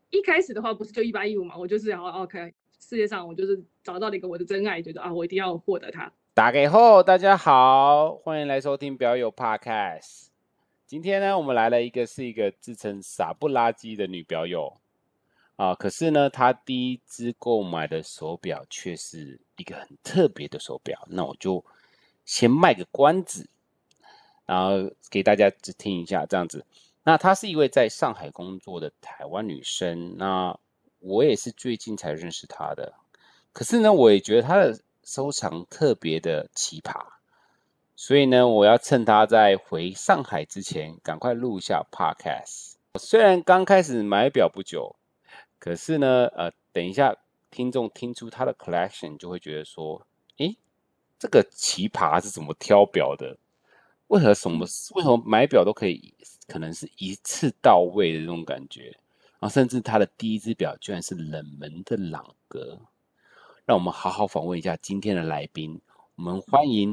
一开始的话不是就1815嘛，我就是OK，世界上我就是找到了一个我的真爱，觉得我一定要获得它。 打给后，大家好，欢迎来收听表友 Podcast。今天呢，我们来了是一个自称傻不拉几的女表友啊，可是呢，她第一支购买的手表却是一个很特别的手表。那我就先卖个关子，然后给大家只听一下这样子。那她是一位在上海工作的台湾女生，那我也是最近才认识她的。可是呢，我也觉得她的收藏特别的奇葩，所以呢，我要趁她在回上海之前，赶快录一下 podcast。虽然刚开始买表不久，可是呢，等一下听众听出她的 collection 就会觉得说，诶，这个奇葩是怎么挑表的？为什么买表都可能是一次到位的这种感觉？然后甚至他的第一只表居然是冷门的朗格。让我们好好访问一下今天的来宾。我们欢迎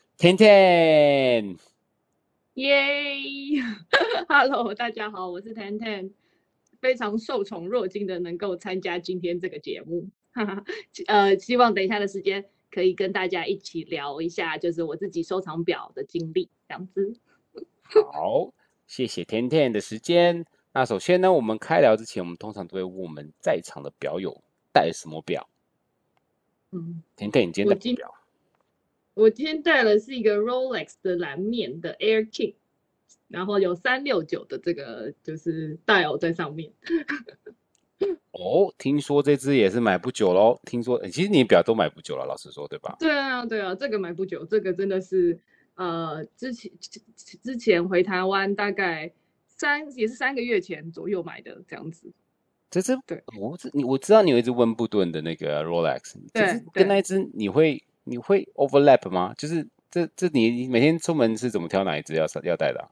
Ten， 耶！Hello，大家好，我是 Ten，非常受宠若惊的能够参加今天这个节目。希望等一下的时间可以跟大家一起聊一下，就是我自己收藏表的经历，这样子。 好，谢谢 Ten 的时间。那首先呢，我们开聊之前，我们通常都会问我们在场的表友戴什么表。Ten，你今天戴什么表？ 我今天戴的是一个 Rolex 的蓝面的 Air King，然后有369的这个就是 dial 在上面。 哦，听说这只也是买不久咯。听说，其实你的表都买不久了，老实说，对吧？ 对啊，对啊，这个买不久，这个真的是之前回台湾大概也是3个月前左右买的这样子。 这只对我知道你有一只温布顿的那个 Rolex，这只跟那对， 一只你会 overlap 吗？就是这你每天出门是怎么挑哪一只要带的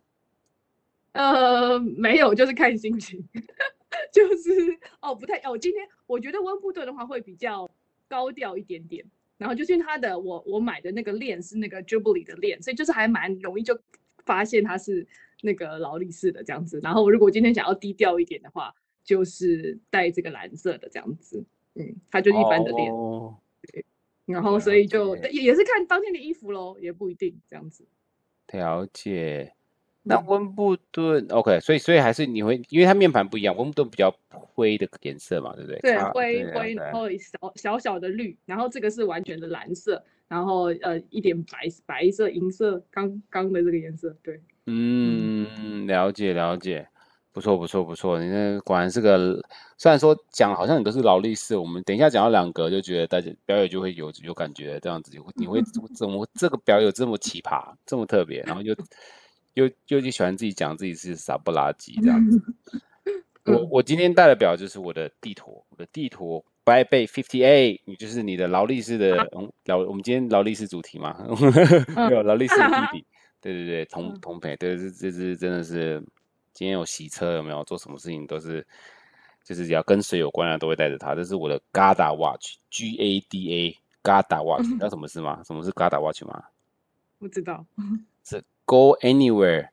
没有，就是看心情。就是不太今天我觉得温布顿的话会比较高调一点点，然后就是因为它的我买的那个链是那个 Jubilee 的链，所以就是还蛮容易就发现它是那个劳力士的这样子。然后如果今天想要低调一点的话，就是戴这个蓝色的这样子，它就一般的链。 哦， 然后所了以就解也是看当天的衣服咯，也不一定这样子。 了解。那温布顿 OK，所以还是你会，因为它面盘不一样，温布顿比较灰的颜色嘛，对不对？ 对， 对灰，然 ，OK。 后小小的绿，然后这个是完全的蓝色，然后一点白色、银色，刚的这个颜色，对， 了解了解，不错不错不错，你那果然是个，虽然说讲好像你都是劳力士，我们等一下讲到两个就觉得大家表演就会有感觉这样子，你会怎么这个表有这么奇葩，这么特别，然后又喜欢自己讲自己是傻不拉几这样子。我今天戴的表就是我的地陀 By 58，你就是你的劳力士的，我们今天劳力士主题嘛，没有劳力士的弟弟，对对对，同陪，对，这只真的是今天有洗车有没有？做什么事情都是，就是只要跟水有关的都会带着它。这是我的 Gada Watch，Gada Gada Watch，你知道什么是吗？什么是 Gada Watch 吗？ 不知道。 是 Go Anywhere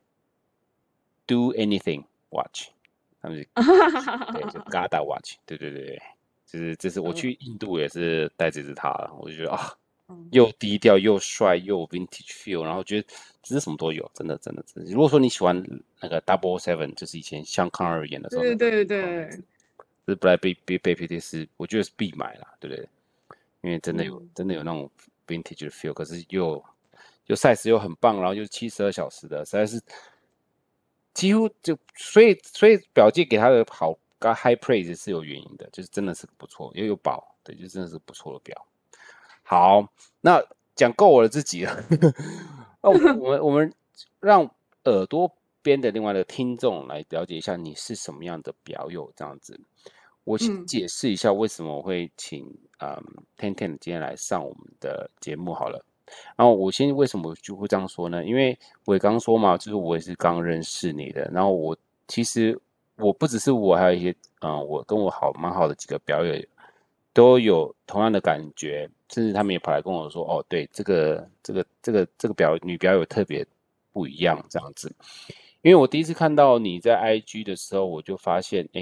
Do Anything Watch，他们是对，就 Gada Watch，对对对对，这是我去印度也是带这只它了，我就觉得又低调又帅又有 vintage feel，然后觉得其实什么都有，真的真的真的。如果说你喜欢那个 Double7，就是以前香康二演的时候那个对对名字， 对， 这布莱贝皮蒂是我觉得是必买啦，对不对？因为真的有那种 vintage 的 feel，可是又 size 又很棒，然后又72小时的，实在是几乎就所以表界给他的high praise 是有原因的，就是真的是不错，又有保，对，就真的是不错的表。好，那讲够我的自己了，那我们让耳朵边的另外的听众来了解一下你是什么样的表友，这样子。我先解释一下为什么我会请Ten 今天来上我们的节目好了。然后我先为什么就会这样说呢？因为我也刚说嘛，就是我也是刚认识你的。然后其实我不只是我，还有一些我跟我蛮好的几个表友都有同样的感觉，甚至他们也跑来跟我说，哦，对，这个女表友特别不一样这样子。因为我第一次看到你在 IG 的时候，我就发现，诶，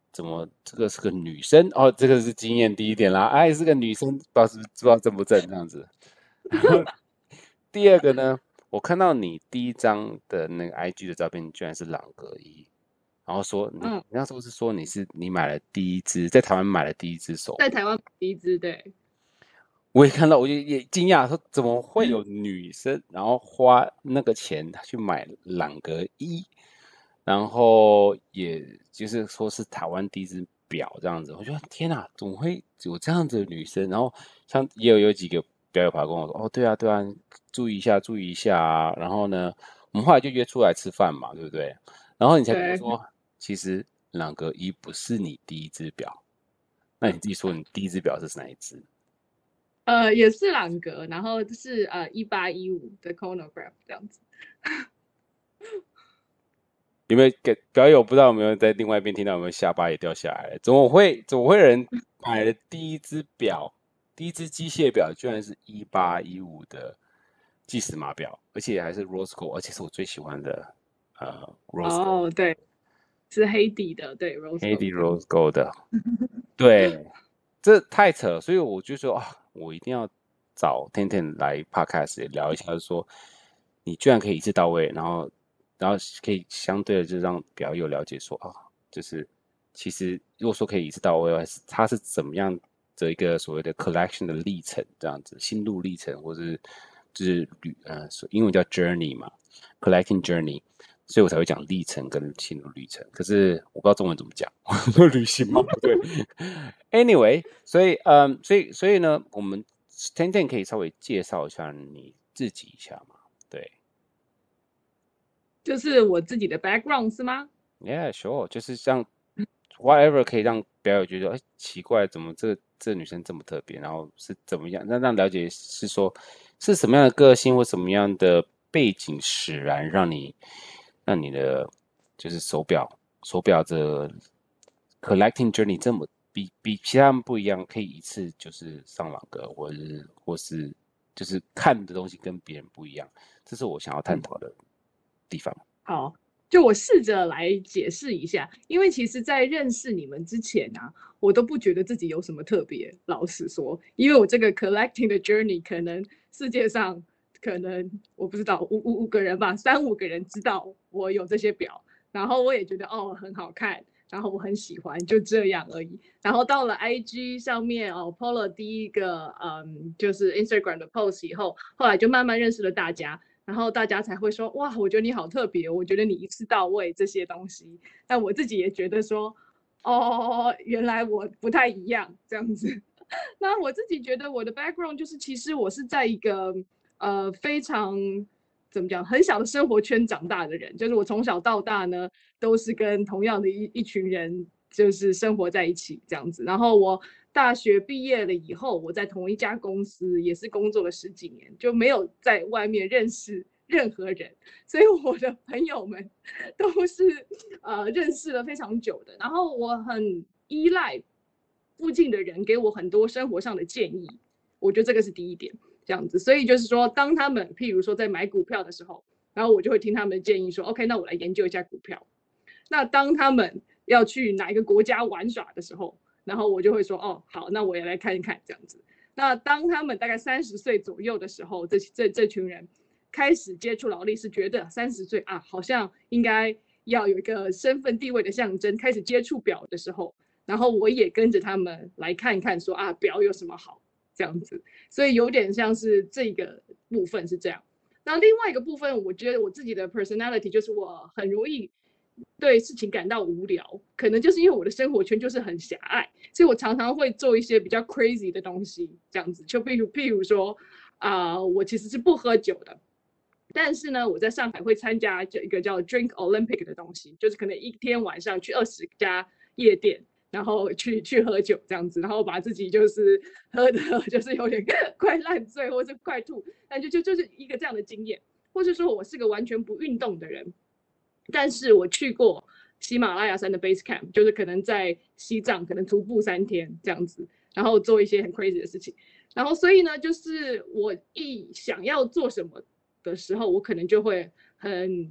怎么这个是个女生哦，这个是经验第一点啦，哎，是个女生，不知道正不正这样子。然后第二个呢，我看到你第一张的那个 IG 的照片，居然是朗格伊，然后说你嗯， 那时候是说你买了第一只在台湾买了第一只手表， 在台湾第一支，对， 我也看到，我就也惊讶，说怎么会有女生然后花那个钱去买朗格伊，然后也就是说是台湾第一只表这样子，我觉得天哪，怎么会有这样子的女生？然后像也有几个表友跑来跟我说，哦，对啊，对啊，注意一下，注意一下啊。然后呢，我们后来就约出来吃饭嘛，对不对？然后你才跟我对， 说，其实朗格伊不是你第一只表，那你自己说你第一只表是哪一只？ 也是朗格，然后是1815的 chronograph 这样子。 有没有给表友？不知道有没有在另外一边听到？有没有下巴也掉下来了？怎么会有人买了第一只表，第一只机械表，居然是1815的计时码表，而且还是 Rose Gold，而且是我最喜欢的Rose Gold， 哦，对，是黑底的，对，rose 黑底 gold。 Rose Gold 的，对，这太扯了，所以我就说啊，我一定要找天天来 Podcast 聊一下，就是说你居然可以一次到位，然后可以相对的就让表友了解说啊，就是其实如果说可以一次到位，它是怎么样的一个所谓的 collection 的历程，这样子心路历程，或是就是英文叫 journey 嘛，collecting journey。所以我才会讲历程跟心路历程。可是我不知道中文怎么讲，说旅行吗？不对。Anyway，所以呢，我们 Ten 可以稍微介绍一下你自己一下嘛？对就是我自己的 background 是吗？ ，Yeah sure，就是像 whatever 可以让表友觉得，哎，奇怪，怎么这女生这么特别，然后是怎么样？让了解是说是什么样的个性或什么样的背景使然，让你的就是手表的 collecting journey 这么比其他人不一样，可以一次就是上网格，或是就是看的东西跟别人不一样，这是我想要探讨的地方。 好，就我试着来解释一下，因为其实，在认识你们之前啊，我都不觉得自己有什么特别。老实说，因为我这个 collecting 的 journey，可能世界上可能我不知道五个人吧，3、5个人知道我有这些表，然后我也觉得哦很好看，然后我很喜欢，就这样而已。然后到了 IG 上面哦，PO 了第一个就是 Instagram 的 post 以后，后来就慢慢认识了大家。然后大家才会说哇，我觉得你好特别，我觉得你一次到位这些东西。但我自己也觉得说，哦，原来我不太一样这样子。那我自己觉得我的 background 就是，其实我是在一个非常怎么讲很小的生活圈长大的人，就是我从小到大呢都是跟同样的一群人就是生活在一起这样子。然后我大学毕业了以后，我在同一家公司也是工作了10几年，就没有在外面认识任何人，所以我的朋友们都是认识了非常久的。然后我很依赖附近的人给我很多生活上的建议，我觉得这个是第一点，这样子。所以就是说，当他们譬如说在买股票的时候，然后我就会听他们的建议说，OK，那我来研究一下股票。那当他们要去哪一个国家玩耍的时候，然后我就会说，哦，好，那我也来看一看这样子。那当他们大概30岁左右的时候，这群人开始接触劳力士，觉得30岁啊，好像应该要有一个身份地位的象征，开始接触表的时候，然后我也跟着他们来看一看说啊，表有什么好这样子，所以有点像是这个部分是这样。那另外一个部分，我觉得我自己的 personality 就是我很容易对事情感到无聊，可能就是因为我的生活圈就是很狭隘，所以我常常会做一些比较 crazy 的东西，这样子。就譬如说，我其实是不喝酒的，但是呢，我在上海会参加一个叫 Drink Olympic 的东西，就是可能一天晚上去20家夜店，然后去喝酒这样子，然后把自己就是喝的，就是有点快烂醉或是快吐，但就是一个这样的经验，或是说我是个完全不运动的人，但是我去过喜马拉雅山的 base camp，就是可能在西藏可能徒步3天这样子，然后做一些很 crazy 的事情。然后所以呢，就是我一想要做什么的时候，我可能就会很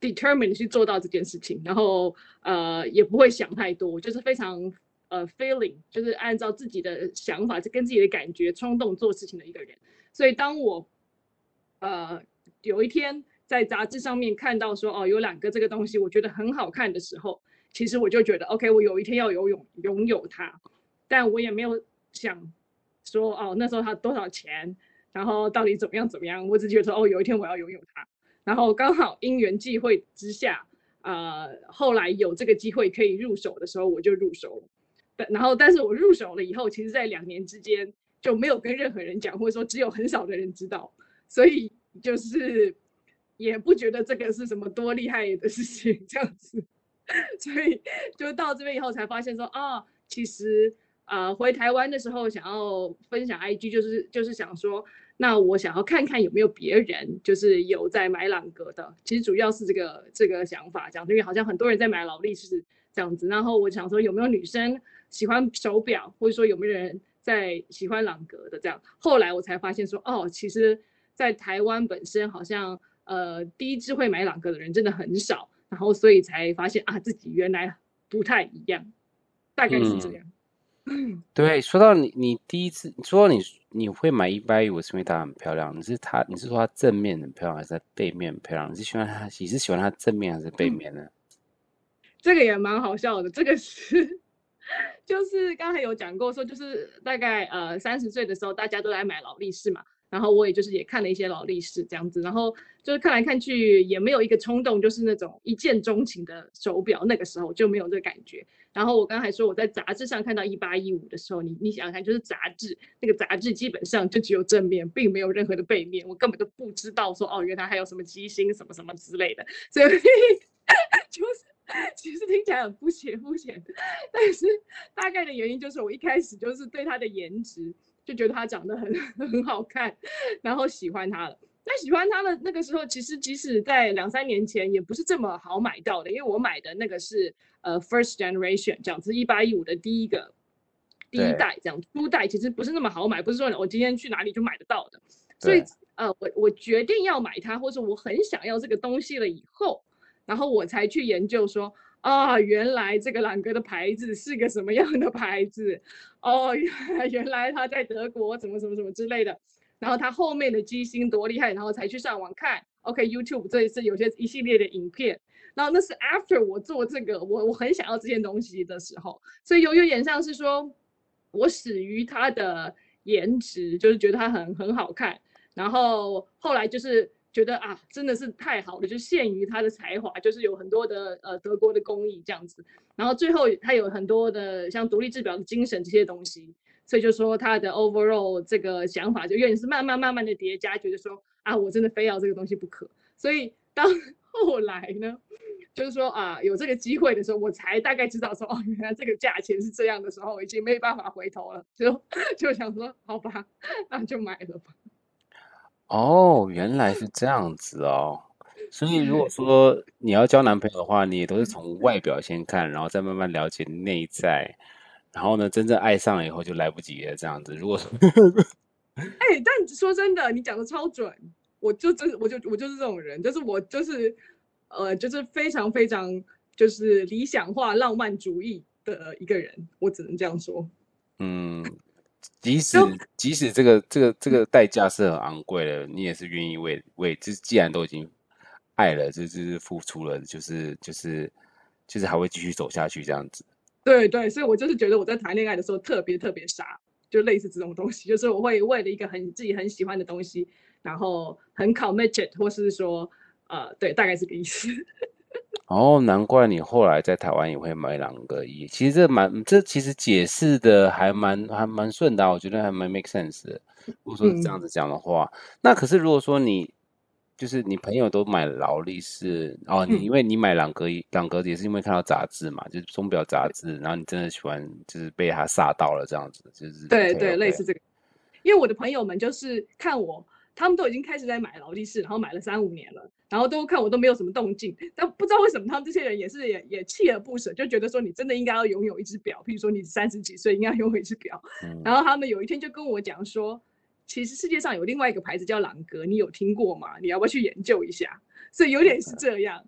determined 去做到这件事情，然后也不会想太多，就是非常feeling， 就是按照自己的想法，跟自己的感觉冲动做事情的一个人。所以当我有一天在杂志上面看到说有两个这个东西我觉得很好看的时候，其实我就觉得 OK， 我有一天要拥有它，但我也没有想说那时候它多少钱，然后到底怎么样，我只觉得说有一天我要拥有它，然后刚好因缘际会之下，后来有这个机会可以入手的时候，我就入手了。但是我入手了以后，其实在2年之间就没有跟任何人讲，或者说只有很少的人知道，所以就是也不觉得这个是什么多厉害的事情这样子，所以就到这边以后才发现说其实回台湾的时候想要分享 IG， 就是想说，那我想要看看有没有别人就是有在买朗格的，其实主要是这个想法这样，因为好像很多人在买劳力士这样子，然后我想说有没有女生喜欢手表，或者说有没有人在喜欢朗格的这样，后来我才发现说其实在台湾本身好像第一支会买朗格的人真的很少，然后所以才发现自己原来不太一样，大概是这样。 对，说到你第一次说你会买150，是因为它很漂亮。你是说它正面很漂亮，还是它背面很漂亮？你是喜欢它正面还是背面呢？ 这个也蛮好笑的，这个是就是刚才有讲过说，就是大概30岁的时候，大家都来买劳力士嘛，然后我也就是也看了一些劳力士这样子，然后就是看来看去也没有一个冲动，就是那种一见钟情的手表，那个时候就没有这个感觉。然后我刚才说我在杂志上看到1815的时候，你想想看，就是杂志那个杂志基本上就只有正面，并没有任何的背面，我根本都不知道说原来还有什么机芯什么什么之类的，所以就是其实听起来很肤浅，但是大概的原因就是我一开始就是对他的颜值就觉得他长得很好看，然后喜欢他了。但喜欢他的那个时候，其实即使在2-3年前也不是这么好买到的，因为我买的那个是first generation 这样子，1815的第一代这样，初代其实不是那么好买，不是说我今天去哪里就买得到的。所以我决定要买它，或者我很想要这个东西了以后，然后我才去研究说原来这个朗格的牌子是个什么样的牌子，原来他在德国怎么之类的，然后他后面的机芯多厉害，然后才去上网看 YouTube 这一次有一系列的影片，然后那是 after 我做这个我很想要这件东西的时候，所以有点像是说我始于他的颜值，就是觉得他很好看，然后后来就是觉得真的是太好了，就限于他的才华，就是有很多的德国的工艺这样子，然后最后他有很多的像独立制表的精神这些东西，所以就说他的 overall 这个想法就有点是慢慢的叠加，觉得说我真的非要这个东西不可，所以当后来呢，就是说有这个机会的时候，我才大概知道说原来这个价钱是这样的时候，已经没办法回头了，就想说好吧，那就买了吧。 原来是这样子哦。所以如果说你要交男朋友的话，你也都是从外表先看，然后再慢慢了解内在，然后呢，真正爱上了以后就来不及了。这样子，如果说但说真的，你讲的超准，我就是这种人，就是我就是就是非常非常就是理想化浪漫主义的一个人，我只能这样说。 嗯，即使这个代价是很昂贵的，你也是愿意既然都已经爱了，就是付出了，就是还会继续走下去这样子。 对，所以我就是觉得我在谈恋爱的时候特别傻，就类似这种东西，就是我会为了一个自己很喜欢的东西，然后很 committed， 或是说对，大概是个意思。 难怪你后来在台湾也会买朗格衣。其实这其实解释的还蛮顺的我觉得还蛮 make sense 的。如果说是这样子讲的话，那可是如果说就是你朋友都买劳力士因为你买朗格也是因为看到杂志嘛，就是钟表杂志，然后你真的喜欢，就是被他煞到了这样子，就是对，类似这个。因为我的朋友们就是看我，他们都已经开始在买劳力士，然后买了3-5年了，然后都看我都没有什么动静，但不知道为什么他们这些人也锲而不舍，就觉得说你真的应该要拥有一只表，譬如说你30几岁应该拥有一只表，然后他们有一天就跟我讲说，其实世界上有另外一个牌子叫朗格，你有听过吗？你要不要去研究一下？所以有点是这样。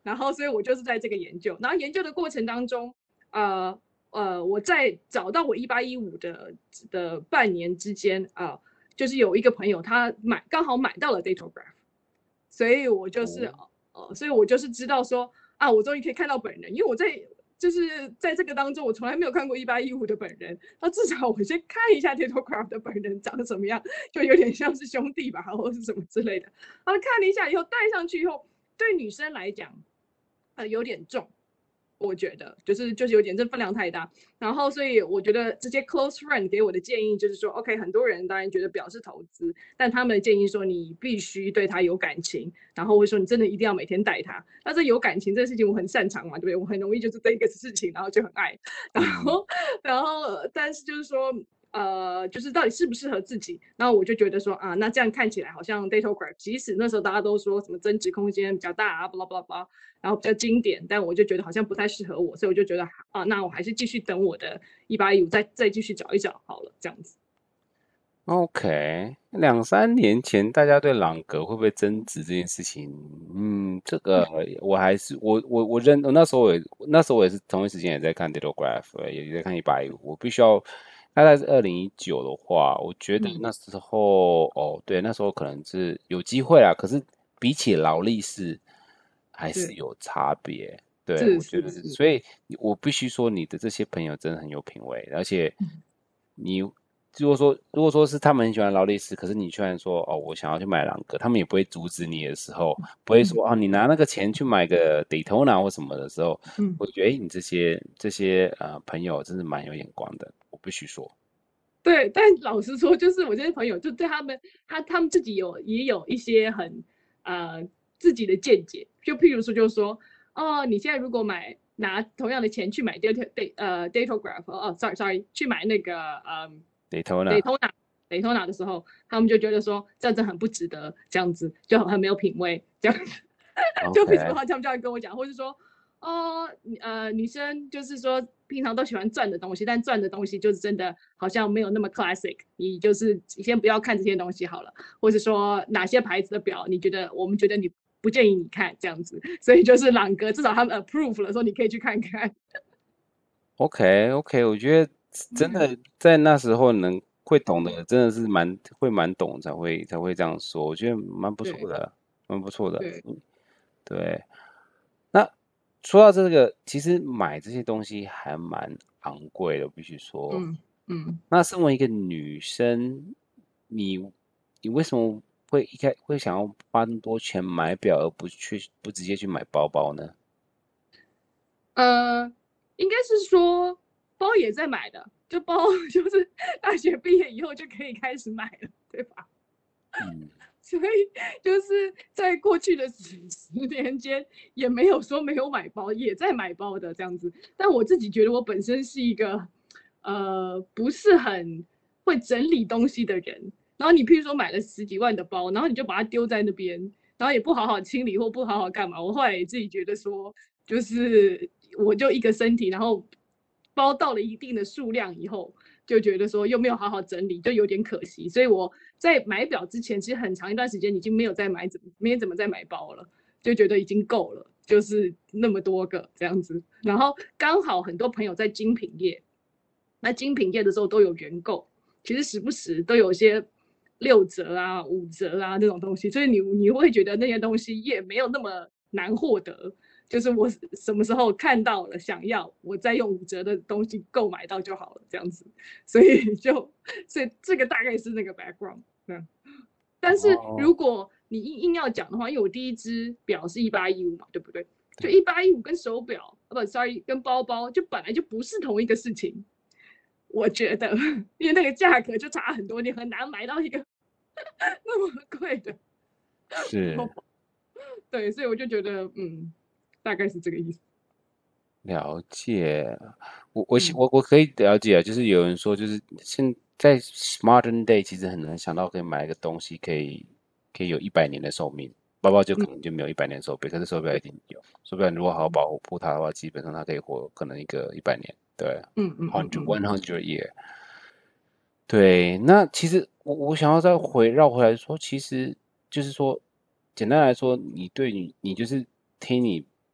然后所以我就是在这个研究，然后研究的过程当中，我在找到我1815的半年之间就是有一个朋友他刚好买到了 Datograph， 所以我就是所以我就是知道说我终于可以看到本人，因为我就是在这个当中，我从来没有看过1815的本人，那至少我先看一下 Datograph 的本人长得什么样，就有点像是兄弟吧，或者是什么之类的。然后看了一下以后，戴上去以后，对女生来讲，有点重。我觉得就是有点这分量太大，然后所以我觉得这些 close friend 给我的建议就是说 ，OK， 很多人当然觉得表示投资，但他们的建议说你必须对他有感情，然后会说你真的一定要每天带他。那这有感情这个事情我很擅长嘛，对不对？我很容易就是这一个事情，然后就很爱，然后但是就是说。就是到底适不适合自己，然后我就觉得说那这样看起来好像 Datograph， 即使那时候大家都说什么增值空间比较大blah blah blah，然后比较经典，但我就觉得好像不太适合我，所以我就觉得那我还是继续等我的1815再继续找一找好了，这样子。 OK，2、3年前大家对朗格会不会增值这件事情，这个我还是我那时候我也是同一时间也在看 Datograph， 也在看115，我必须要大概是2019的话，我觉得那时候对，那时候可能是有机会啦，可是比起劳力士还是有差别。对，我觉得是，所以我必须说你的这些朋友真的很有品味，而且你如果说是他们很喜欢劳力士，可是你居然说我想要去买朗格，他们也不会阻止你的时候，不会说你拿那个钱去买个 Daytona 或什么的时候，我觉得你这些朋友真是蛮有眼光的，我必须说。 对，但老实说，就是我这些朋友就对他们自己也有一些很自己的见解，就譬如说就是说你现在如果拿同样的钱去买 Datograph，sorry， 去买那个Daytona 的时候，他们就觉得说这样子很不值得，这样子就很没有品味，这样子。就比如说他们这样跟我讲，或是说女生就是说平常都喜欢赚的东西，但赚的东西就是真的好像没有那么 classic， 你先不要看这些东西好了，或是说哪些牌子的表，我们觉得你不建议你看这样子，所以就是朗格至少他们 approve 了，说你可以去看看。 OK， 我觉得真的在那时候会懂的，真的是会蛮懂才会这样说，我觉得蛮不错的，蛮不错的。对。那说到这个，其实买这些东西还蛮昂贵的，我必须说。那身为一个女生，你为什么会想要花那么多钱买表，而不直接去买包包呢？ 应该是说包也在买的，就包就是大学毕业以后就可以开始买了，对吧？所以就是在过去的10年间，也没有说没有买包，也在买包的这样子。但我自己觉得我本身是一个不是很会整理东西的人。然后你譬如说买了10几万的包，然后你就把它丢在那边，然后也不好好清理或不好好干嘛。我后来也自己觉得说，就是我就一个身体，然后包到了一定的数量以后，就觉得说又没有好好整理，就有点可惜。所以我在买表之前，其实很长一段时间已经没有怎么再买包了，就觉得已经够了，就是那么多个这样子。然后刚好很多朋友在精品业，那精品业的时候都有原购，其实时不时都有些6折5折那种东西，所以你会觉得那些东西也没有那么难获得。就是我什么时候看到了想要，我再用5折的东西购买到就好了，这样子。所以这个大概是那个 background。但是如果你硬要讲的话，因为我第一只表是1815嘛，对不对？就1815跟手表，sorry， 跟包包就本来就不是同一个事情。我觉得，因为那个价格就差很多，你很难买到一个那么贵的。 是。 对，所以我就觉得，大概是这个意思。 了解，我可以了解，就是有人说，就是现在 modern day 其实很难想到可以买一个东西可以有100年的寿命，包包就可能就没有100年寿命，可是手表一定有，手表如果好好保护它的话，基本上它可以活可能一个100年，对，100 year。对，那其实我想要再绕回来说，其实就是说，简单来说，你就是听你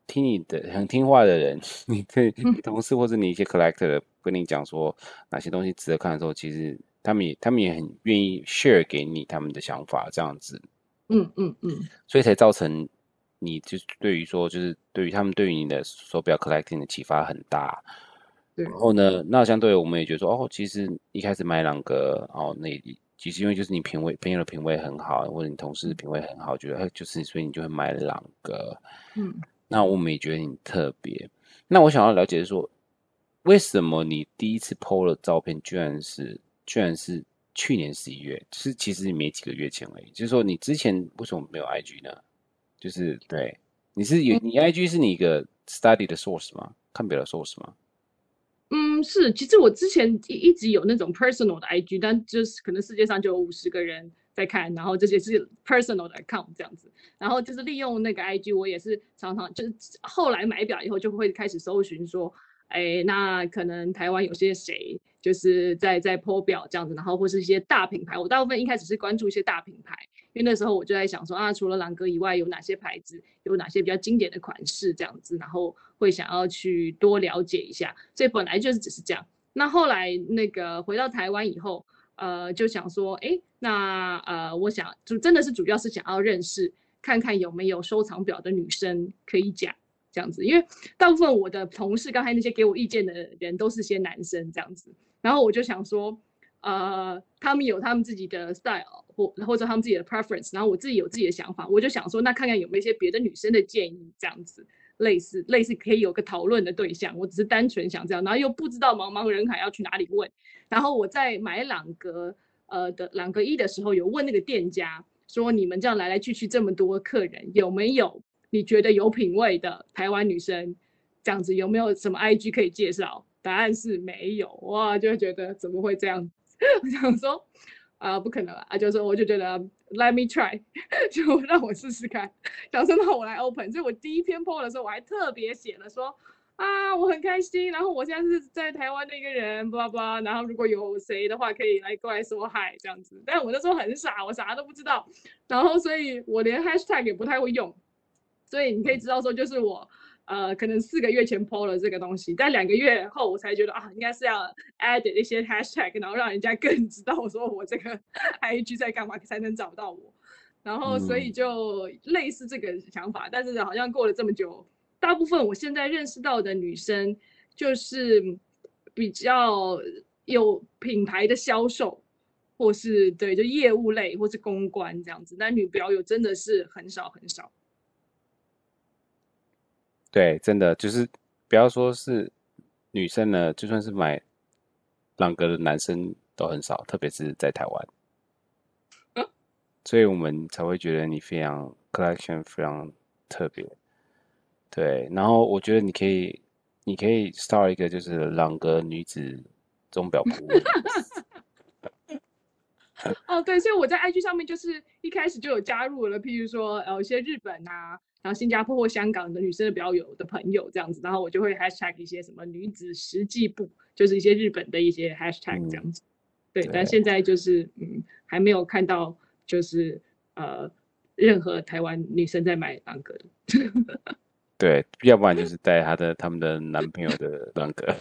听你的很听话的人，你同事或者你一些 collector 跟你讲说哪些东西值得看的时候，其实他们也很愿意 share 给你他们的想法，这样子，所以才造成你就是对于说就是对于他们对于你的手表 collecting 的启发很大。然后呢，那相对我们也觉得说，哦，其实一开始买朗格，哦，那其实因为就是你朋友的品味很好，或者你同事的品味很好，觉得就是所以你就会买朗格。那我们也觉得你特别。那我想要了解的是说，为什么你第一次 PO 的照片居然是去年11月，就是其实没几个月前而已。就是说你之前为什么没有 IG 呢？就是对，你 IG 是你一个 study 的 source 吗？看表的 source 吗？ 是，其实我之前一直有那种 personal 的 IG，但就是可能世界上就有50个人在看，然后这些是 personal 的 account 这样子，然后就是利用那个 IG，我也是常常就是后来买表以后就会开始搜寻说，哎，那可能台湾有些谁就是在 po 表这样子，然后或是一些大品牌，我大部分一开始是关注一些大品牌，因为那时候我就在想说啊，除了朗格以外，有哪些牌子，有哪些比较经典的款式这样子，然后会想要去多了解一下。所以本来就是只是这样。那后来那个回到台湾以后，就想说，哎，那我想就真的是主要是想要认识，看看有没有收藏表的女生可以讲。这样子，因为大部分我的同事，刚才那些给我意见的人都是些男生，这样子，然后我就想说，他们有他们自己的 style 或者他们自己的 preference，然后我自己有自己的想法，我就想说，那看看有没有一些别的女生的建议，这样子类似可以有个讨论的对象。我只是单纯想这样，然后又不知道茫茫人海要去哪里问。然后我在买朗格朗格1的时候，有问那个店家说，你们这样来来去去这么多客人，有没有你觉得有品味的台湾女生？这样子有没有什么 IG 可以介绍？答案是没有，哇，就会觉得怎么会这样？我想说，不可能啊，就是我就觉得 let me try，就让我试试看。想说那我来 open，所以我第一篇 po 的时候，我还特别写了说啊，我很开心，然后我现在是在台湾的一个人，巴拉巴拉，然后如果有谁的话，可以来过来说嗨这样子。但我那时候很傻，我啥都不知道，然后所以我连 hashtag 也不太会用，所以你可以知道说，就是我可能4个月前 po 了这个东西，但2个月后我才觉得啊，应该是要 add 一些 hashtag，然后让人家更知道说我这个 IG 在干嘛，才能找到我。然后所以就类似这个想法，但是好像过了这么久，大部分我现在认识到的女生就是比较有品牌的销售，或是对就业务类或是公关这样子，但女表友真的是很少很少。 对，真的就是不要说是女生呢，就算是买朗格的男生都很少，特别是在台湾，所以我们才会觉得你非常 collection 非常特别。对，然后我觉得你可以 start 一个就是朗格女子钟表铺。 哦，对，所以我在 IG 上面就是一开始就有加入了，譬如说一些日本啊，然后新加坡或香港的女生的表友的朋友这样子，然后我就会 hashtag 一些什么女子实际部，就是一些日本的一些 hashtag 这样子。对，但对现在就是还没有看到就是任何台湾女生在买朗格的。 对，要不然就是带他们的男朋友的朗格，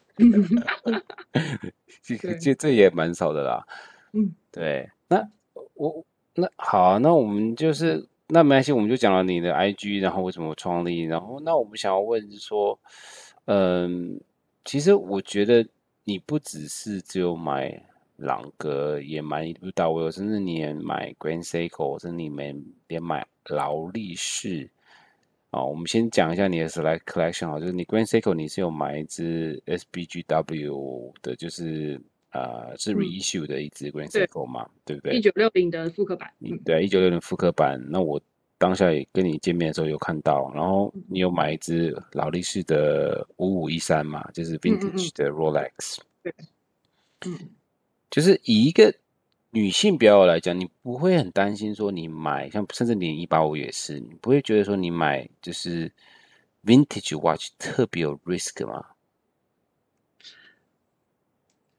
对， 这也蛮少的啦。 嗯对，我那好啊，那我们就是那没关系，我们就讲了你的 IG，然后为什么创立，然后那我们想要问说，嗯，其实我觉得你不只是只有买朗格，也买一步到位，甚至你也买 Grand Seiko，甚至你们也买劳力士。哦，我们先讲一下你的 select collection 好，就是你 Grand Seiko 你是有买一只 SBGW 的，就是是嗯， reissue 的一只 Grand 对， Seiko 嘛，对不对？ 1960的复刻版。 对，1960复刻版。那我当下也跟你见面的时候有看到，然后你有买一只劳力士的5513嘛，就是 vintage 的 Rolex。 对，嗯。 就是以一个女性表友来讲，你不会很担心说你买，像甚至连185也是，你不会觉得说你买就是 vintage watch 特别有 risk 吗？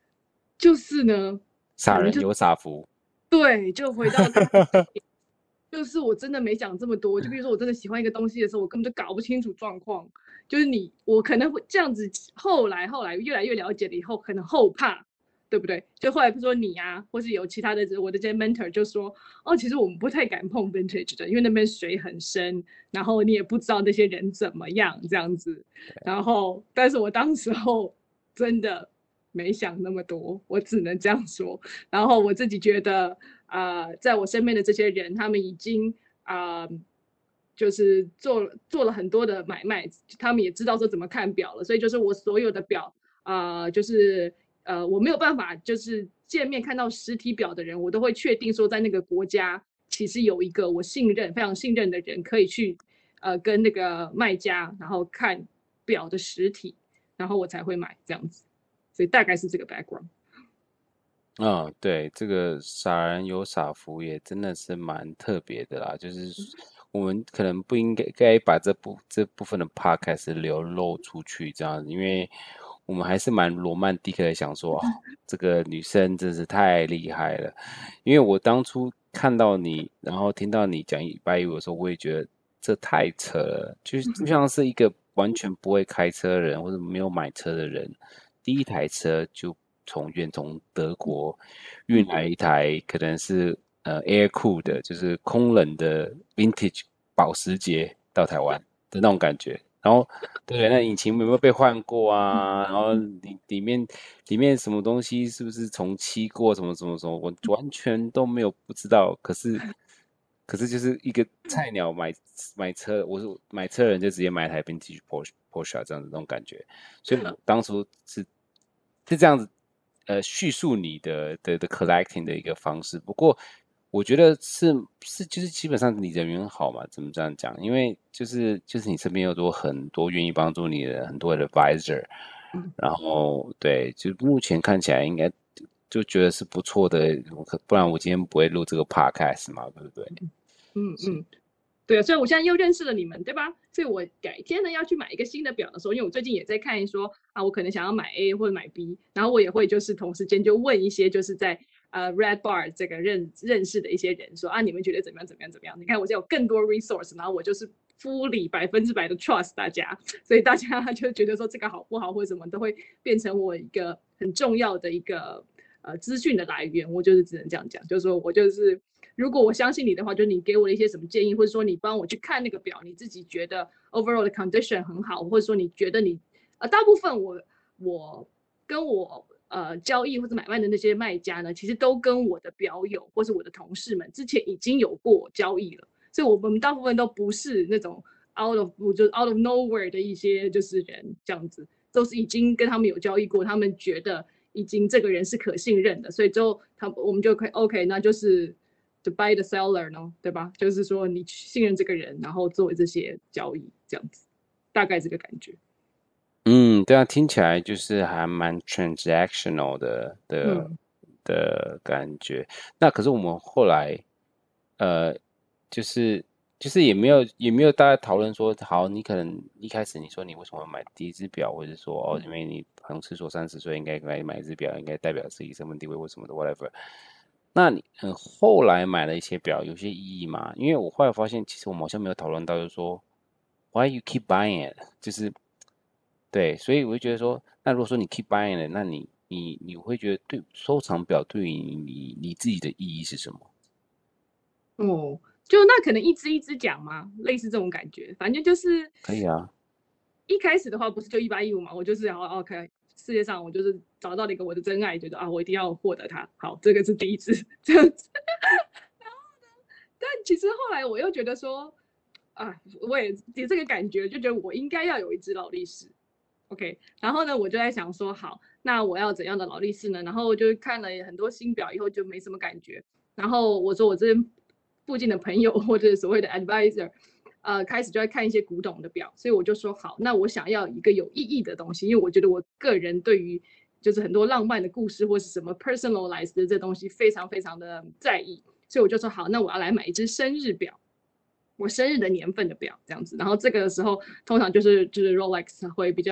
就是呢，可能就傻人有傻福。 对，就回到刚才就是我真的没想这么多，就比如说我真的喜欢一个东西的时候，我根本就搞不清楚状况。就是我可能会这样子，后来越来越了解了以后，可能后怕，对不对？就后来比如说你啊，或是有其他的我的这些 mentor 就说，哦，其实我们不太敢碰 vintage 的，因为那边水很深，然后你也不知道那些人怎么样这样子。然后，但是我当时候真的没想那么多，我只能这样说。然后我自己觉得，在我身边的这些人，他们已经就是做了很多的买卖，他们也知道说怎么看表了，所以就是我所有的表，就是我没有办法就是见面看到实体表的人，我都会确定说在那个国家其实有一个我非常信任的人，可以去跟那个卖家然后看表的实体，然后我才会买这样子，所以大概是这个 background。 对，这个傻人有傻福也真的是蛮特别的啦。就是我们可能不应该把这部分的 podcast 流露出去，这样子，因为我们还是蛮罗曼蒂克的，想说，哦，这个女生真是太厉害了。因为我当初看到你，然后听到你讲150的时候，我也觉得这太扯了，就像是一个完全不会开车的人或者没有买车的人，第一台车就远从德国运来一台可能是air cool 的，就是空冷的 vintage 保时捷到台湾的那种感觉。然后对，那引擎有没有被换过啊？然后里面什么东西是不是重漆过？什么什么什么，我完全都没有不知道。可是就是一个菜鸟买车，我是买车的人就直接买一台 vintage Porsche 这样子那种感觉。所以我当初是这样子，叙述你的 collecting 的一个方式。不过我觉得就是基本上你人缘好嘛，怎么这样讲？因为就是你身边有很多愿意帮助你的很多的 advisor，然后对，就目前看起来应该就觉得是不错的，不然我今天不会录这个 podcast 嘛，对不对？ 嗯，对啊，所以我现在又认识了你们，对吧？所以我改天呢要去买一个新的表的时候，因为我最近也在看说我可能想要买 A 或者买 B，然后我也会就是同时间就问一些就是在Red Bar 这个认识的一些人说你们觉得怎么样怎么样怎么样？你看我现在有更多 resource，然后我就是fully100%的 trust 大家，所以大家就觉得说这个好不好或者什么都会变成我一个很重要的一个资讯的来源。我就是只能这样讲，就是说我就是。如果我相信你的话，就你给我的一些什么建议，或者说你帮我去看那个表，你自己觉得 overall 的 condition 很好，或者说你觉得大部分我跟我交易或者买卖的那些卖家呢，其实都跟我的表友或是我的同事们之前已经有过交易了，所以我们大部分都不是那种 out of nowhere 的一些就是人这样子，都是已经跟他们有交易过，他们觉得已经这个人是可信任的，所以我们就可以 OK， 那就是to buy the seller 呢，对吧？就是说你信任这个人，然后做这些交易，这样子，大概这个感觉。 对啊，听起来就是还蛮 transactional 的感觉。那可是我们后来，呃，就是也没有大家讨论说，好，你可能一开始你说你为什么买第一只表，或者说因为你好像是说30岁应该买一只表，应该代表自己身份地位或什么的 whatever。那你后来买了一些表，有些意义吗？因为我后来发现，其实我们好像没有讨论到，就是说 why you keep buying it，就是对，所以我就觉得说，那如果说你 keep buying it，那你会觉得对收藏表对于你自己的意义是什么？ 哦，就那可能一只一只讲嘛，类似这种感觉。反正就是可以啊， 一开始的话不是就115嘛，我就是OK，世界上我就是找到了一个我的真爱，觉得我一定要获得它。好，这个是第一只这样子。然后呢，但其实后来我又觉得说，我也有这个感觉，就觉得我应该要有一只劳力士。OK，然后呢，我就在想说，好，那我要怎样的劳力士呢？然后就看了很多新表以后就没什么感觉。然后我说我这边附近的朋友或者所谓的 advisor，开始就在看一些古董的表，所以我就说好，那我想要一个有意义的东西，因为我觉得我个人对于就是很多浪漫的故事或是什么 personalized 的这东西非常非常的在意，所以我就说好，那我要来买一只生日表。我生日的年份的表这样子，然后这个时候通常就是 Rolex 会比较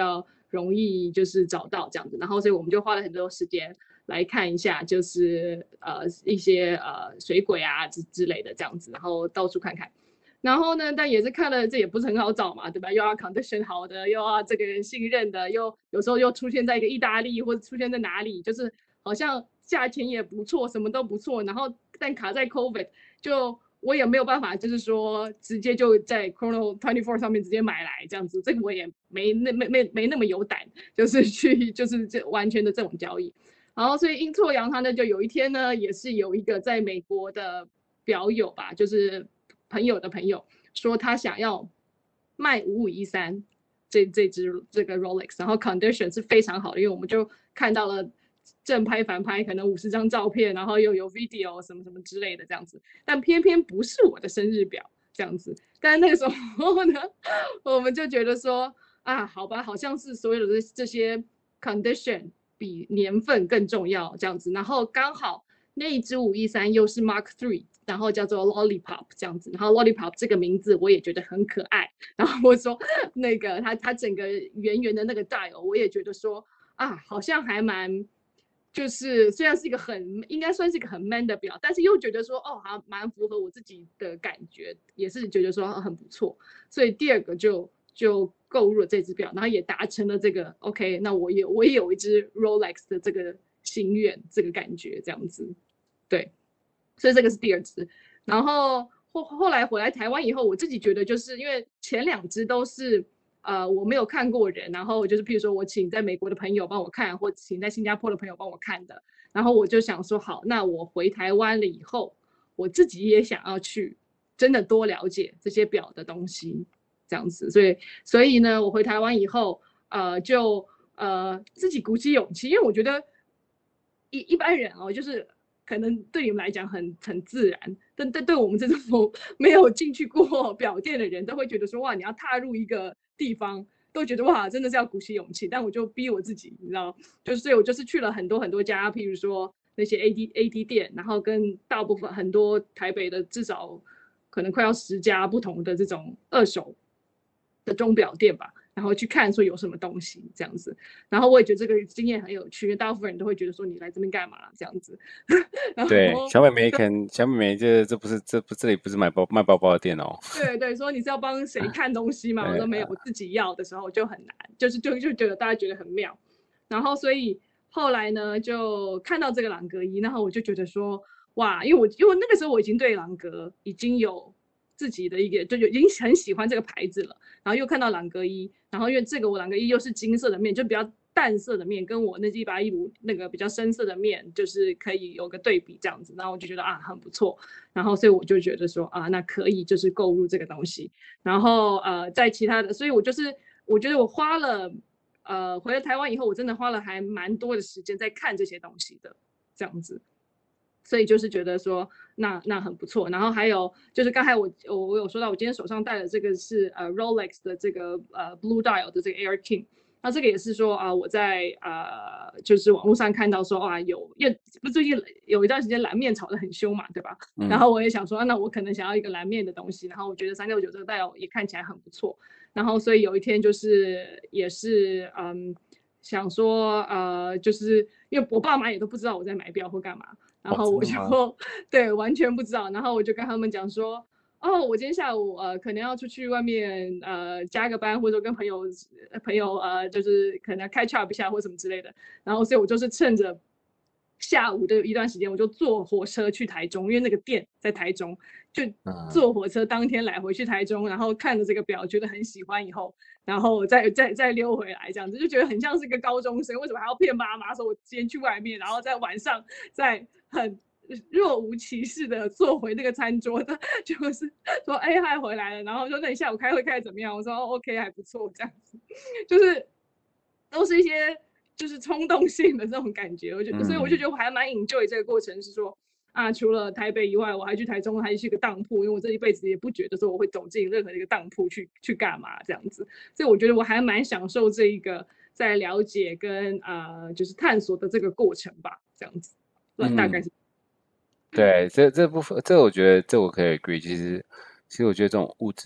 容易就是找到这样子。然后所以我们就花了很多时间来看一下，就是一些水鬼啊之类的这样子，然后到处看看。然后呢，但也是看了，这也不是很好找嘛，对吧？又要 condition 好的，又要这个人信任的，又有时候又出现在一个意大利或者出现在哪里，就是好像价钱也不错，什么都不错，然后但卡在 COVID，就我也没有办法，就是说直接就在 Chrono24 上面直接买来这样子，这个我也没那么有胆，就是去就是这完全的这种交易。然后所以阴错阳差呢，就有一天呢，也是有一个在美国的表友吧，就是朋友的朋友说他想要卖5513这个 Rolex， 然后 condition 是非常好的，因为我们就看到了正拍反拍，可能50张照片，然后又有 video 什么什么之类的这样子，但偏偏不是我的生日表这样子。但那个时候呢，我们就觉得说啊，好吧，好像是所有的这些 condition 比年份更重要这样子，然后刚好那一支513又是 Mark III， 然后叫做 Lollipop 这样子，然后 Lollipop 这个名字我也觉得很可爱，然后我说那个它整个圆圆的那个 dial， 我也觉得说啊，好像还蛮。就是虽然是一个应该算是一个很 man 的表，但是又觉得说哦，还蛮符合我自己的感觉，也是觉得说很不错，所以第二个就购入了这只表，然后也达成了这个 OK， 那我也有一只 Rolex 的这个心愿，这个感觉这样子，对，所以这个是第二只，然后后来回来台湾以后，我自己觉得就是因为前2只都是。我没有看过人，然后就是譬如说我请在美国的朋友帮我看，或请在新加坡的朋友帮我看的，然后我就想说好，那我回台湾了以后，我自己也想要去真的多了解这些表的东西，这样子，所以呢，我回台湾以后，就自己鼓起勇气，因为我觉得一般人哦，就是可能对你们来讲很自然，但对我们这种没有进去过表店的人，都会觉得说哇，你要踏入一个地方，都觉得哇，真的是要鼓起勇气。但我就逼我自己，你知道，就是所以我就是去了很多家，譬如说那些 AD 店，然后跟大部分很多台北的至少可能快要10家不同的这种二手的钟表店吧。然后去看说有什么东西这样子，然后我也觉得这个经验很有趣，因为大部分人都会觉得说你来这边干嘛这样子。然对， 后小美眉小美眉这里不是卖包包的店哦。 对，说你是要帮谁看东西嘛？我说没有，我自己要的时候就很难，就觉得大家觉得很妙。然后所以后来呢，就看到这个朗格伊，然后我就觉得说哇，因为那个时候我已经对朗格已经有自己的一个，就已经很喜欢这个牌子了。然后又看到朗格伊，然后因为这个我朗格伊又是金色的面，就比较淡色的面，跟我那1815那个比较深色的面，就是可以有个对比这样子，然后我就觉得啊很不错，然后所以我就觉得说啊那可以就是购入这个东西，然后在其他的，所以我觉得我花了回了台湾以后，我真的花了还蛮多的时间在看这些东西的这样子。所以就是觉得说那很不错，然后还有就是刚才我有说到，我今天手上戴的这个是Rolex 的这个Blue Dial 的这个 Air King， 那这个也是说我在就是网络上看到说不最近有一段时间蓝面炒得很凶嘛，对吧？然后我也想说那我可能想要一个蓝面的东西，然后我觉得369这个 Dial 也看起来很不错，然后所以有一天就是也是想说就是因为我爸妈也都不知道我在买表或干嘛。然后我就对完全不知道，然后我就跟他们讲说，哦，我今天下午可能要出去外面加个班，或者跟朋友就是可能catch up 一下或什么之类的，然后所以我就是趁着下午的一段时间，我就坐火车去台中，因为那个店在台中，就坐火车当天来回去台中，然后看着这个表觉得很喜欢以后，然后再溜回来这样子，就觉得很像是一个高中生，为什么还要骗妈妈说我今天去外面，然后在晚上再很若无其事的坐回那个餐桌的，就是说哎嗨回来了，然后说那你下午开会开得怎么样？我说OK 还不错这样子，就是都是一些就是冲动性的这种感觉，所以我就觉得我还蛮 enjoy 这个过程，是说除了台北以外，我还去台中，还去个当铺，因为我这一辈子也不觉得说我会走进任何一个当铺去干嘛这样子，所以我觉得我还蛮享受这一个在了解跟就是探索的这个过程吧，这样子，大概是。 对，这部分，这我觉得这我可以 agree。其实我觉得这种物质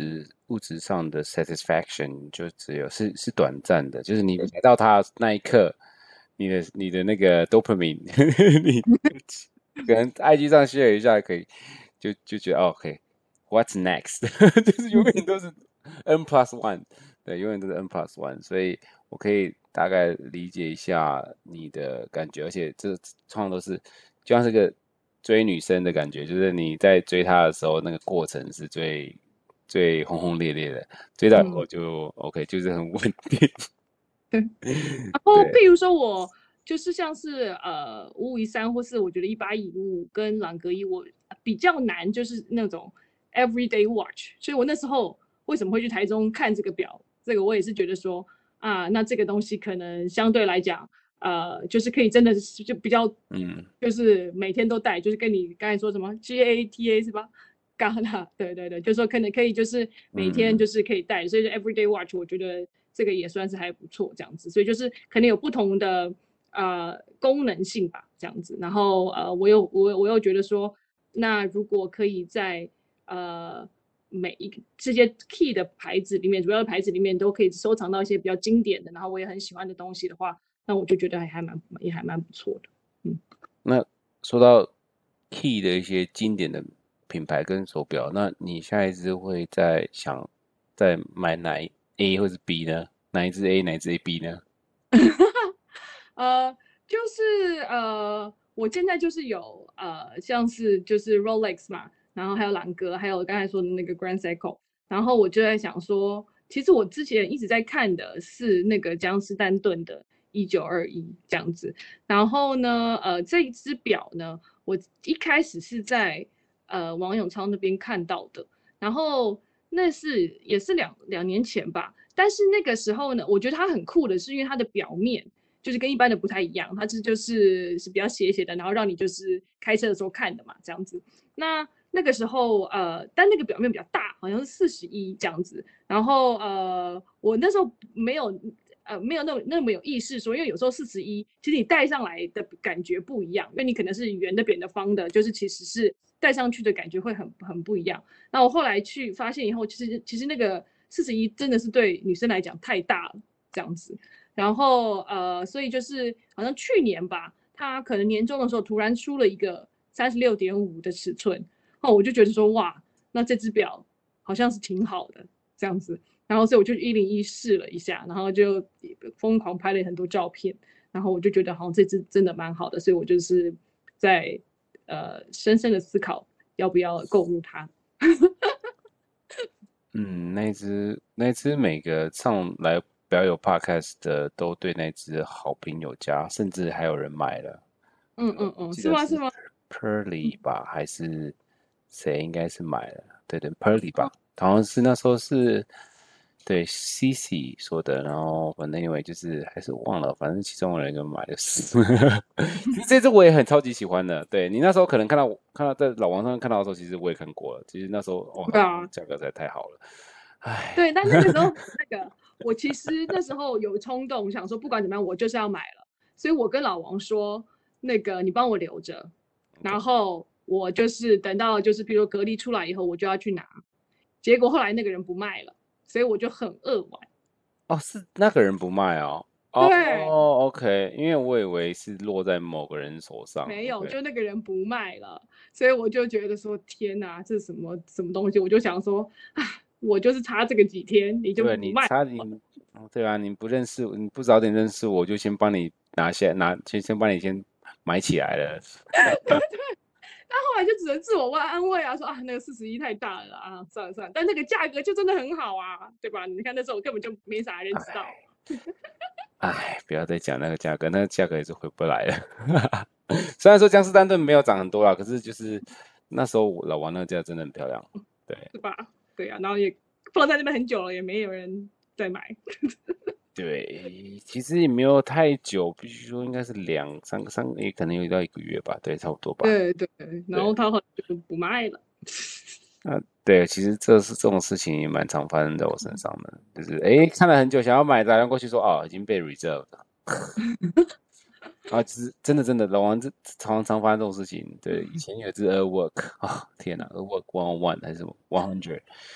物质上的 satisfaction 就只有是短暂的，就是你买到它那一刻，你的那个 dopamine，你可能 IG 上 share 一下可以，就觉得OK，what's next， 就是永远都是 N plus one，对，永远都是 N plus one，所以我可以大概理解一下你的感觉，而且这通常都是就像是个追女生的感觉，就是你在追她的时候，那个过程是最轰轰烈烈的，追到以后就 OK，就是很稳定。 然后对， 譬如说我就是像是553或是我觉得1815跟朗格伊，我比较难就是那种 everyday watch，所以我那时候为什么会去台中看这个表，这个我也是觉得说啊，那这个东西可能相对来讲，就是可以真的是就比较，就是每天都戴，就是跟你刚才说什么 GATA 是吧？刚好，对对对，就是说可能可以就是每天就是可以戴，所以 everyday watch 我觉得这个也算是还不错这样子，所以就是可能有不同的功能性吧这样子，然后我又觉得说，那如果可以在每一个这些 key 的牌子里面，主要的牌子里面都可以收藏到一些比较经典的，然后我也很喜欢的东西的话，那我就觉得也还蛮不错的。 那说到 Key 的一些经典的品牌跟手表，那你下一支会再买哪一 A 或是 B 呢？哪一支 A，哪一支 B 呢？ 呃，就是我现在就是有像是就是 Rolex 嘛，然后还有兰格，还有刚才说的那个 Grand Seiko，然后我就在想说，其实我之前一直在看的是那个江诗丹顿的1921这样子，然后呢，这一只表呢，我一开始是在王永昌那边看到的，然后那也是两年前吧，但是那个时候呢，我觉得它很酷的是，因为它的表面就是跟一般的不太一样，它就是比较斜斜的，然后让你就是开车的时候看的嘛，这样子。那个时候但那个表面比较大，好像是41这样子。然后我那时候没有那么有意识说，因为有时候41，其实你戴上来的感觉不一样，因为你可能是圆的、扁的、方的，就是其实是戴上去的感觉会很不一样。那我后来去发现以后，其实那个41真的是对女生来讲太大了，这样子。然后所以就是好像去年吧，他可能年终的时候突然出了一个36.5的尺寸，哦，我就觉得说哇，那这只表好像是挺好的这样子。然后所以我就101试了一下，然后就疯狂拍了很多照片，然后我就觉得好像这只真的蛮好的，所以我就是在深深的思考要不要购入它。 那一只每个上来表友 Podcast 的都对那只好评有加，甚至还有人买了。 嗯， 记得是是吗？是吗？ Pearly 吧，还是谁应该是买了？对对，Pearly 吧，好像是那时候是对 CC 说的，然后反正因为就是还是忘了，反正其中有人就买就是。其实这只我也很超级喜欢的，对你那时候可能看到在老王上看到的时候，其实我也看过了。其实那时候哇， 对啊， 价格实在太好了，唉， 对，但那个时候那个我其实那时候有冲动，想说不管怎么样，我就是要买了，所以我跟老王说，那个你帮我留着，然后我就是等到就是比如隔离出来以后，我就要去拿，结果后来那个人不卖了，所以我就很扼腕。 哦，是那个人不卖哦。哦对， ，OK，因为我以为是落在某个人手上没有， ，OK。 就那个人不卖了，所以我就觉得说天哪，这是什么东西？我就想说啊，我就是差这个几天，你就对不卖。 你差你，对啊，你不认识，你不早点认识我，就先帮你先帮你先买起来了。 但后来就只能自我安慰啊，说啊那个41太大了啊，算了算了，但那个价格就真的很好啊，对吧？你看那时候我根本就没啥人知道。 哎，不要再讲那个价格，那个价格也是回不来了。虽然说江诗丹顿没有涨很多啦，可是就是那时候老王那个价真的很漂亮。对是吧？对啊，然后也放在那边很久了，也没有人在买。 对，其实也没有太久，必须说应该是三个，也可能有到1个月吧。对，差不多吧。 对对，然对， 后他后来就不卖了。 对，其实这种事情也蛮常发生在我身上的，就是看了很久想要买，打电话过去说已经被 reserve 了。啊，就是真的，老王常常发生这种事情。对，以前有一只 Airwork 天哪，Airwork 101还是什么100，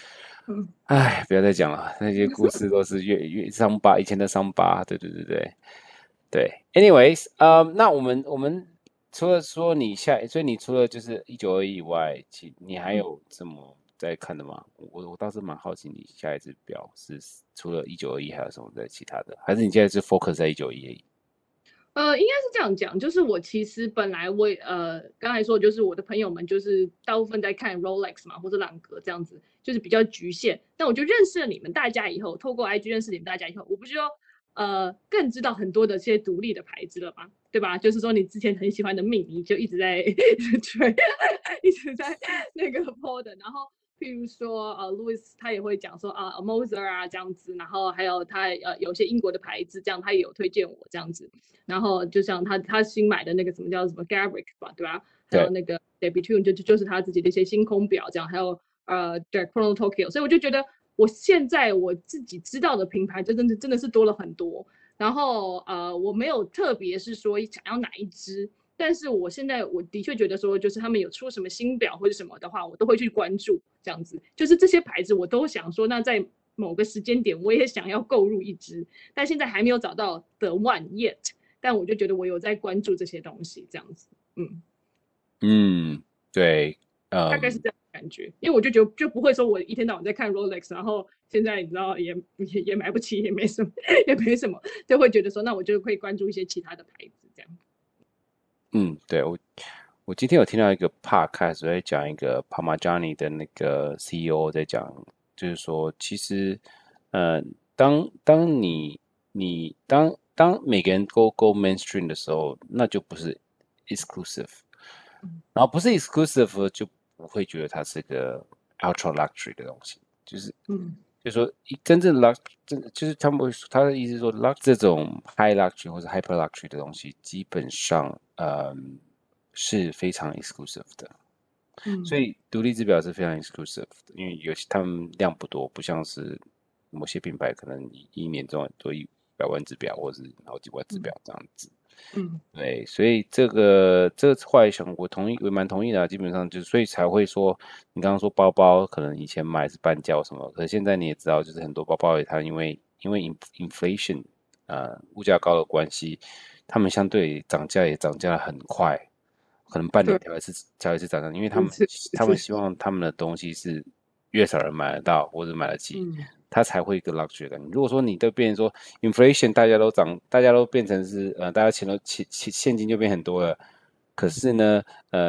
唉，不要再讲了，那些故事都是越伤疤，以前的伤疤。对对对对对。Anyways，那我们除了说所以你除了就是1921以外，你还有什么在看的吗？我倒是蛮好奇你下一支表是除了1921还有什么在其他的，还是你现在是 focus 在1921而已？ 应该是这样讲，就是我其实本来刚才说就是我的朋友们就是大部分在看 Rolex 嘛，或者朗格这样子，就是比较局限。但我就认识了你们大家以后，透过 IG 认识你们大家以后，我不是说更知道很多的这些独立的牌子了嘛，对吧？就是说你之前很喜欢的命，你就一直在追，一直在那个 po 的，然后譬如说Louis 他也会讲说Moser 啊这样子，然后还有他有些英国的牌子，这样他也有推荐我这样子。然后就像他新买的那个什么叫什么 Gabrick 吧，对吧？还有对。 那个 Debutune 就是他自己的一些星空表这样，还有对 Chrono Tokyo，所以我就觉得我现在我自己知道的品牌就真的是多了很多。然后我没有特别是说想要哪一支，但是我现在我的确觉得说，就是他们有出什么新表或者什么的话，我都会去关注这样子。就是这些牌子我都想说，那在某个时间点我也想要购入一支，但现在还没有找到 the one yet。但我就觉得我有在关注这些东西，这样子， 嗯，对。嗯。 大概是这样的感觉。因为我就觉得就不会说我一天到晚在看 Rolex，然后现在你知道也买不起，也没什么，也没什么，就会觉得说，那我就会关注一些其他的牌子，这样。 嗯，对，我今天有听到一个 podcast 在讲一个 Parmigiani 的那个 CEO 在讲，就是说，其实，呃，当当每个人go mainstream 的时候，那就不是 exclusive，然后不是 exclusive 就不会觉得它是个 ultra luxury 的东西， 嗯就是说真正 就是他的意思是说这种 high luxury 或者 hyper luxury 的东西，基本上是非常 exclusive 的。所嗯以独立制表是非常 exclusive 的，因为有些他们量不多，不像是某些品牌可能一年做100万只表，或者是好几万只嗯表这样子。 嗯对，所以这个话来想，我蛮同意的啊，基本上就所以才会说，你刚刚说包包可能以前买是半价什么，可是现在你也知道，就是很多包包它因为 inflation 物价高的关系，他们相对涨价也涨价得很快，可能半年对， 调一次涨价，因为他们是， 希望他们的东西是越少人买得到或者买得起， 嗯它才会一个 luxury 的。如果说你都变成说 inflation 大家都涨，大家都变成是大家现金就变很多了，可是呢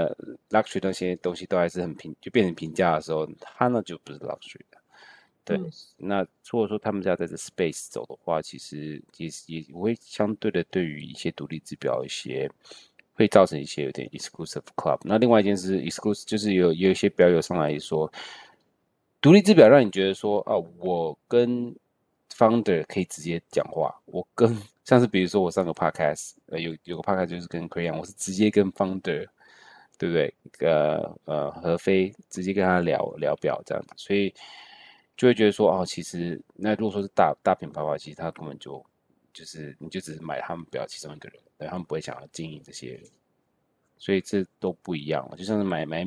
luxury 那些东西都还是就变成平价的时候，它那就不是 luxury 的。对， 嗯那如果说他们家在这 space 走的话，其实也会相对的对于一些独立制表一些会造成一些有点 exclusive club。那另外一件事 exclusive 就是有一些表友上来说，独立制表让你觉得说啊，我跟 founder 可以直接讲话，我跟像是比如说我上个 podcast，有个 podcast 就是跟 Crayon，我是直接跟 founder，对不对？何飞直接跟他聊表这样子，所以就会觉得说哦，其实那如果说是大品牌的话，其实他根本就是你就只是买他们表其中一个人，对，他们不会想要经营这些人，所以这都不一样了。就像是买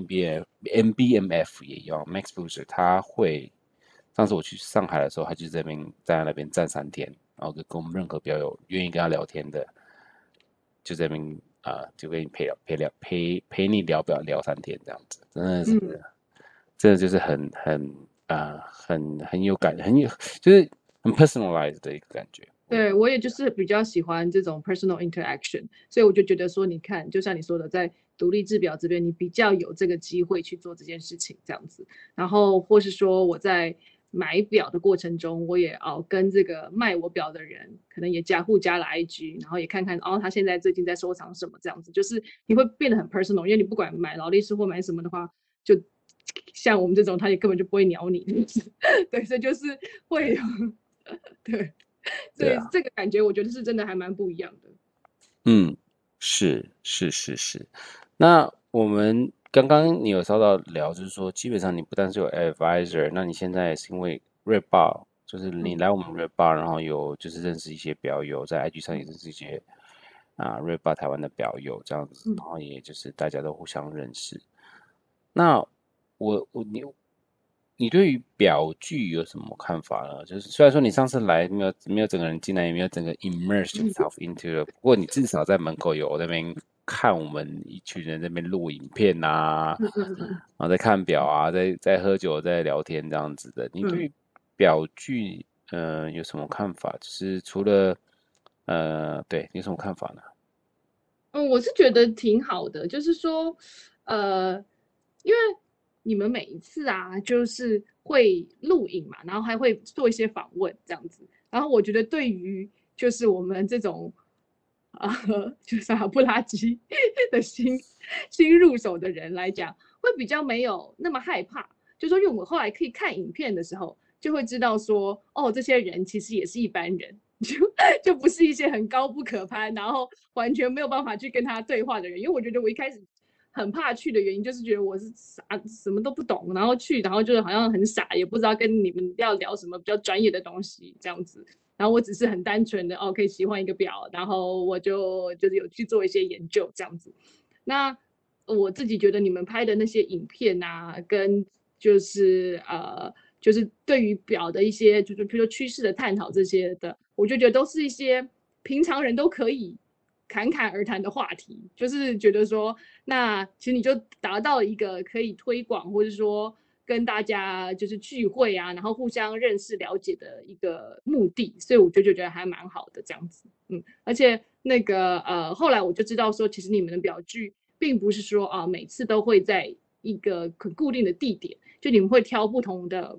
NBMF 也一样，Max Booster 他会，上次我去上海的时候，他就在那边站3天，然后跟我们任何表友愿意跟他聊天的，就在那边就跟你陪你聊表聊3天这样子， 嗯。 真的就是很有感，就是很 personalized 的一个感觉。 对，我也就是比较喜欢这种 personal interaction，所以我就觉得说，你看，就像你说的，在独立制表这边，你比较有这个机会去做这件事情，这样子。然后或是说我在买表的过程中，我也跟这个卖我表的人，可能也加了 IG，然后也看看他现在最近在收藏什么，这样子，就是你会变得很 personal，因为你不管买劳力士或买什么的话，就像我们这种，他也根本就不会鸟你，对，所以就是会对有对。所以对啊。 这个感觉我觉得是真的还蛮不一样的。 嗯，是。那我们刚刚你有稍到聊，就是说，基本上你不但是有 advisor，那你现在也是因为 Red Bar，就是你嗯来我们 Red Bar，然后有就是认识一些表友，在 IG 上也认识一些Red Bar 台湾的表友这样子， 嗯然后也就是大家都互相认识。那我你你对于表具有什么看法呢？就是虽然说你上次来没有整个人进来，也没有整个 immerse yourself into 了，不过你至少在门口有那边看我们一群人在那边录影片啊，然后在看表啊，在喝酒，在聊天这样子的。你对于表具有什么看法？就是除了对，你有什么看法呢？ 我是觉得挺好的，就是说，呃，因为你们每一次啊，就是会录影嘛，然后还会做一些访问这样子，然后我觉得对于就是我们这种就是不拉几的新入手的人来讲，会比较没有那么害怕。就说因为我们后来可以看影片的时候，就会知道说，哦，这些人其实也是一般人，就不是一些很高不可攀，然后完全没有办法去跟他对话的人。因为我觉得我一开始很怕去的原因，就是觉得我是傻，什么都不懂，然后去，然后就是好像很傻，也不知道跟你们要聊什么比较专业的东西这样子。然后我只是很单纯的可以喜欢一个表，然后我就是有去做一些研究这样子。那我自己觉得你们拍的那些影片啊，跟就是对于表的一些就是比如说趋势的探讨这些的，我就觉得都是一些平常人都可以侃侃而谈的话题，就是觉得说，那其实你就达到了一个可以推广或者说跟大家就是聚会啊，然后互相认识了解的一个目的，所以我就觉得还蛮好的这样子，而且那个后来我就知道说，其实你们的表具并不是说每次都会在一个很固定的地点，就你们会挑不同的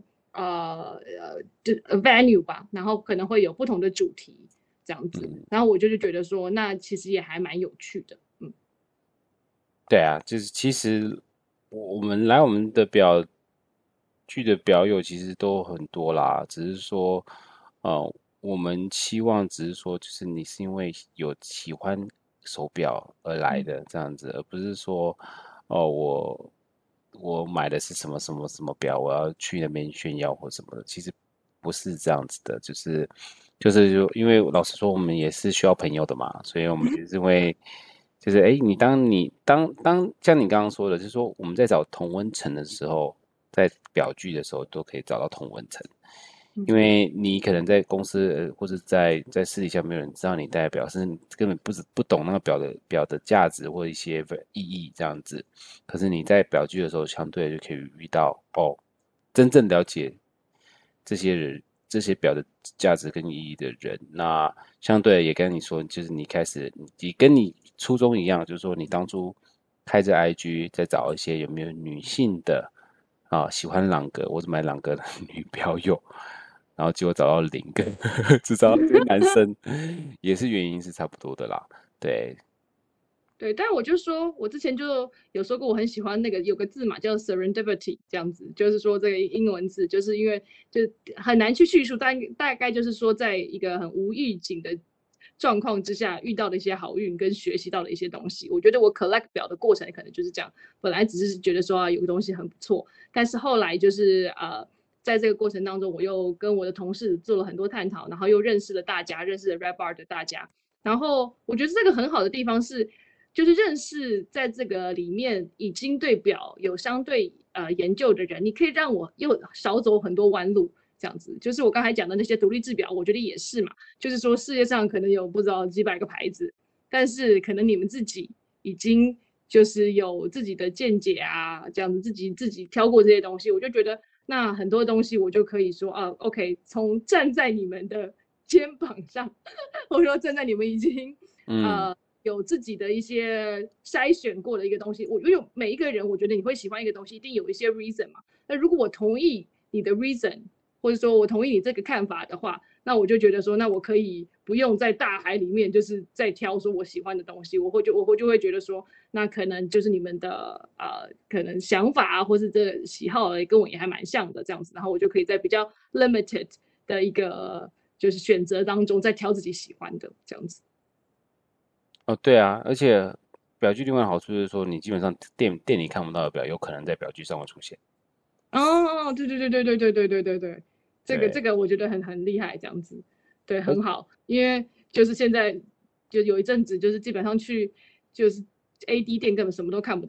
venue 吧，然后可能会有不同的主题这样子，然后我就是觉得说，那其实也还蛮有趣的， 对啊，就是其实我们来我们的表剧的表友其实都很多啦，只是说，我们期望只是说，就是你是因为有喜欢手表而来的这样子，而不是说，哦，我买的是什么什么什么表，我要去那边炫耀或什么的，其实不是这样子的，就因为老实说，我们也是需要朋友的嘛，所以我们就是会。就是哎，你当像你刚刚说的，就是说我们在找同温层的时候，在表具的时候都可以找到同温层，因为你可能在公司或者在私底下没有人知道你戴的表，甚至根本不懂那个表的价值或一些意义这样子，可是你在表具的时候，相对就可以遇到真正了解这些人这些表的价值跟意义的人，那相对也跟你说，就是你开始你跟你初衷一样，就是说你当初开着 IG 在找一些有没有女性的喜欢朗格或者买朗格的女表友，然后结果找到零个，只找到这些男生，也是原因是差不多的啦。对， 对，但我就说，我之前就有说过，我很喜欢那个有个字嘛，叫 serendipity，这样子，就是说这个英文字，就是因为就很难去叙述，大概就是说，在一个很无预警的状况之下遇到的一些好运跟学习到的一些东西。我觉得我 collect 表的过程可能就是这样，本来只是觉得说有个东西很不错，但是后来就是在这个过程当中，我又跟我的同事做了很多探讨，然后又认识了大家，认识了 Red Bar 的大家。然后我觉得这个很好的地方是，就是认识在这个里面已经对表有相对研究的人，你可以让我又少走很多弯路。这样子，就是我刚才讲的那些独立制表，我觉得也是嘛。就是说，世界上可能有不知道几百个牌子，但是可能你们自己已经就是有自己的见解啊，这样子自己挑过这些东西，我就觉得那很多东西我就可以说OK，从站在你们的肩膀上，或者说站在你们已经嗯有自己的一些筛选过的一个东西，因为每一个人，我觉得你会喜欢一个东西，一定有一些 reason 嘛。那如果我同意你的 reason，或者说我同意你这个看法的话，那我就觉得说，那我可以不用在大海里面就是在挑说我喜欢的东西，我就会觉得说，那可能就是你们的可能想法啊，或是这个喜好跟我也还蛮像的这样子，然后我就可以在比较 limited 的一个就是选择当中再挑自己喜欢的这样子。 对啊，而且表具另外的好处就是说，你基本上店里看不到的表，有可能在表具上会出现。 哦，对对对对对对对对对对，这个这对， 个我觉得很厉害，这样子，对， 而很好，因为就是现在就有一阵子就是基本上去就是 AD 店根本什么都看不到，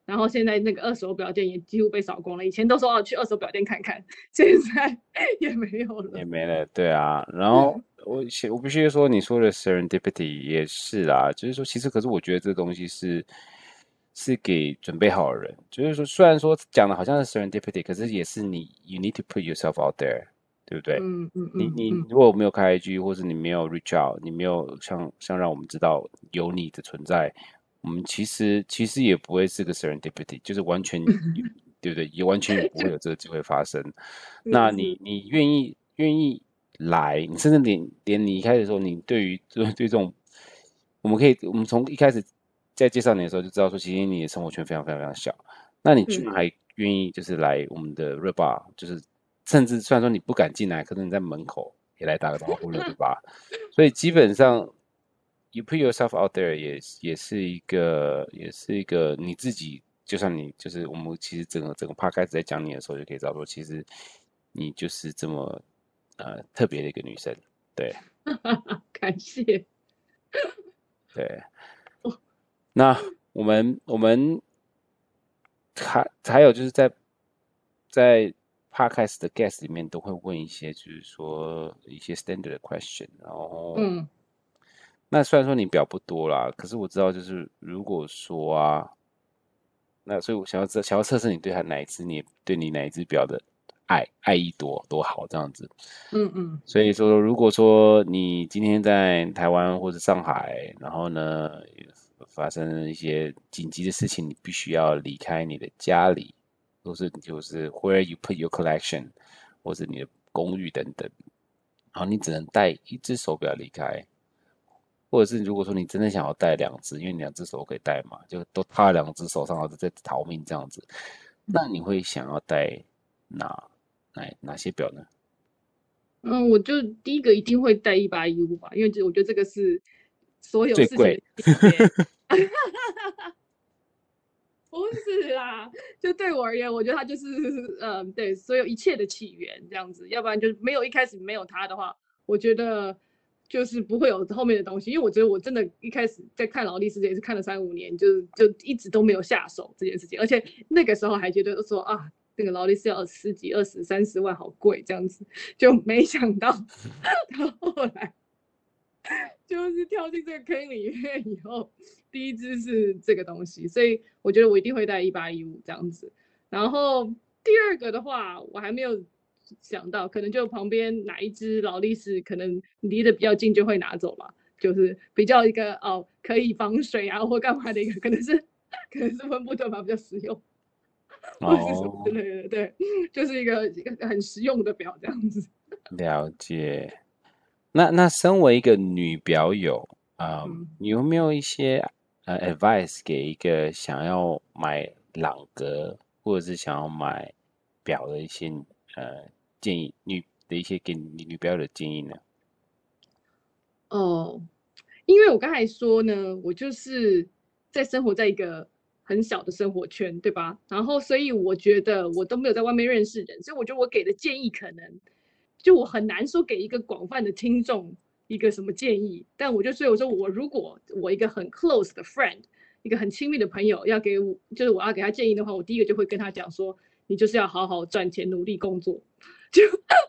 然后现在那个二手表店也几乎被扫光了。以前都说要去二手表店看看，现在也没有了。 也没了，对啊。然后我必须说，你说的 serendipity 也是啦，就是说，其实可是我觉得这个东西是给准备好的人，就是说，虽然说讲的好像是 serendipity，可是也是你 you need to put yourself out there，对不对？你如果没有开 IG，或者你没有 reach out，你没有像让我们知道有你的存在，我们其实也不会是个 serendipity，就是完全对不对？也完全也不会有这个机会发生。那你愿意来，你甚至连你一开始说你对这种，我们从一开始在介绍你的时候就知道说，其实你的生活圈非常非常非常小，那你居然还愿意就是来我们的热巴，就是甚至虽然说你不敢进来，可是你在门口也来打个招呼了，对吧？所以基本上 you put yourself out there 也是一个你自己。就像你，就是我们其实整个 p 开始在讲你的时候，就可以知道说，其实你就是这么特别的一个女生，对感谢。 对。那我们还有就是在 podcast 的 guest 里面都会问一些，就是说一些 standard 的 question，然后那虽然说你表不多啦，可是我知道就是如果说啊。那所以我想要测试你对你哪一只表的爱意多好这样子。所以说如果说你今天在台湾或者上海，然后呢发生一些紧急的事情，你必须要离开你的家里，就是 where you put your collection，或者你的公寓等等，然后你只能带一只手表离开。或者是如果说你真的想要带两只，因为你两只手可以带嘛，就都插两只手上，然后再逃命这样子，那你会想要带哪些表呢？ 我就第一个一定会带1815吧，因为我觉得这个是所有事情的最贵， 起源。不是啦，就对我而言，我觉得它就是对所有一切的起源这样子，要不然就是没有一开始没有它的话，我觉得就是不会有后面的东西。因为我觉得我真的一开始在看劳力士也是看了3、5年，就一直都没有下手这件事情，而且那个时候还觉得说啊，那个劳力士要十几、20、30万，好贵这样子，就没想到到后来。就是跳进这个坑里面以后，第一支是这个东西，所以我觉得我一定会带1815这样子。然后第二个的话，我还没有想到，可能就旁边哪一支劳力士可能离得比较近就会拿走嘛，就是比较一个可以防水啊或干嘛的一个，可能是温布顿吧，比较实用，或者是什么之类的，对，就是一个很实用的表这样子。 了解。那身为一个女表友，你有没有一些advice 给一个想要买朗格或者是想要买表的一些建议，一些给女表友的建议呢？ 哦，因为我刚才说呢，我就是在生活在一个很小的生活圈，对吧？然后所以我觉得我都没有在外面认识人，所以我觉得我给的建议可能就我很难说给一个广泛的听众一个什么建议。但所以我说我如果我一个很 close 的 friend，一个很亲密的朋友要给我，就是我要给他建议的话，我第一个就会跟他讲说，你就是要好好赚钱，努力工作。就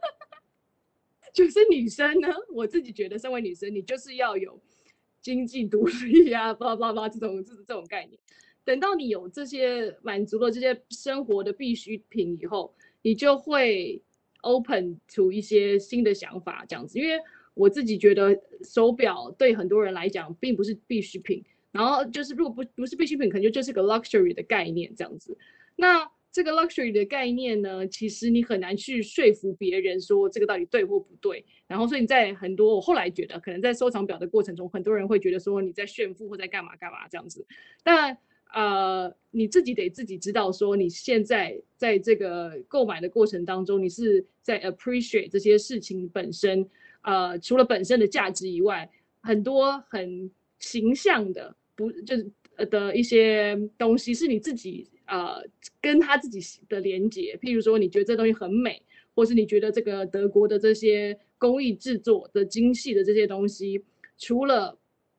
就是女生呢，我自己觉得，身为女生，你就是要有经济独立啊，巴拉巴拉这种概念。等到你有这些满足了这些生活的必需品以后，你就会 open to 一些新的想法，这样子。因为我自己觉得手表对很多人来讲并不是必需品，然后就是如果不是必需品，可能就是个 luxury 的概念这样子。那这个 luxury 的概念呢，其实你很难去说服别人说这个到底对或不对。然后，所以在很多我后来觉得，可能在收藏表的过程中，很多人会觉得说你在炫富或在干嘛干嘛这样子。但你自己得自己知道说，你现在在这个购买的过程当中，你是在 appreciate 这些事情本身。除了本身的价值以外，很多很形象的，不就是的一些东西是你自己跟他自己的连接。譬如说，你觉得这东西很美，或是你觉得这个德国的这些工艺制作的精细的这些东西，除了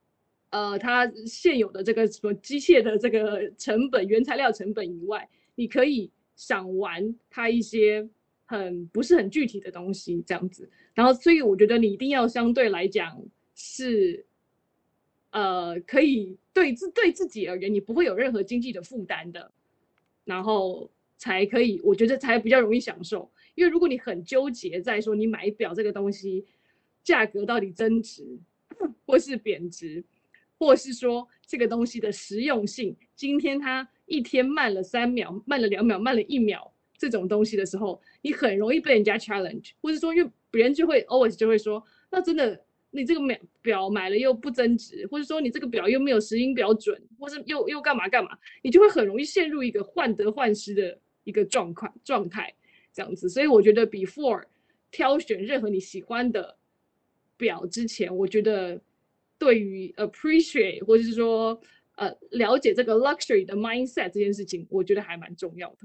它现有的这个什么机械的这个成本、原材料成本以外，你可以赏玩它一些不是很具体的东西，这样子。然后，所以我觉得你一定要相对来讲是，可以对自己而言，你不会有任何经济的负担的，然后才可以，我觉得才比较容易享受。因为如果你很纠结在说你买表这个东西价格到底增值或是贬值，或是说这个东西的实用性，今天它一天慢了3秒、慢了2秒、慢了1秒这种东西的时候，你很容易被人家 challenge， 或是说因为别人就会 always 就会说，那真的你这个表买了又不增值，或者说你这个表又没有石英表准，或是又干嘛干嘛，你就会很容易陷入一个患得患失的一个状态，这样子。所以我觉得 before 挑选任何你喜欢的表之前，我觉得对于 appreciate 或者是说了解这个 luxury 的 mindset 这件事情，我觉得还蛮重要的。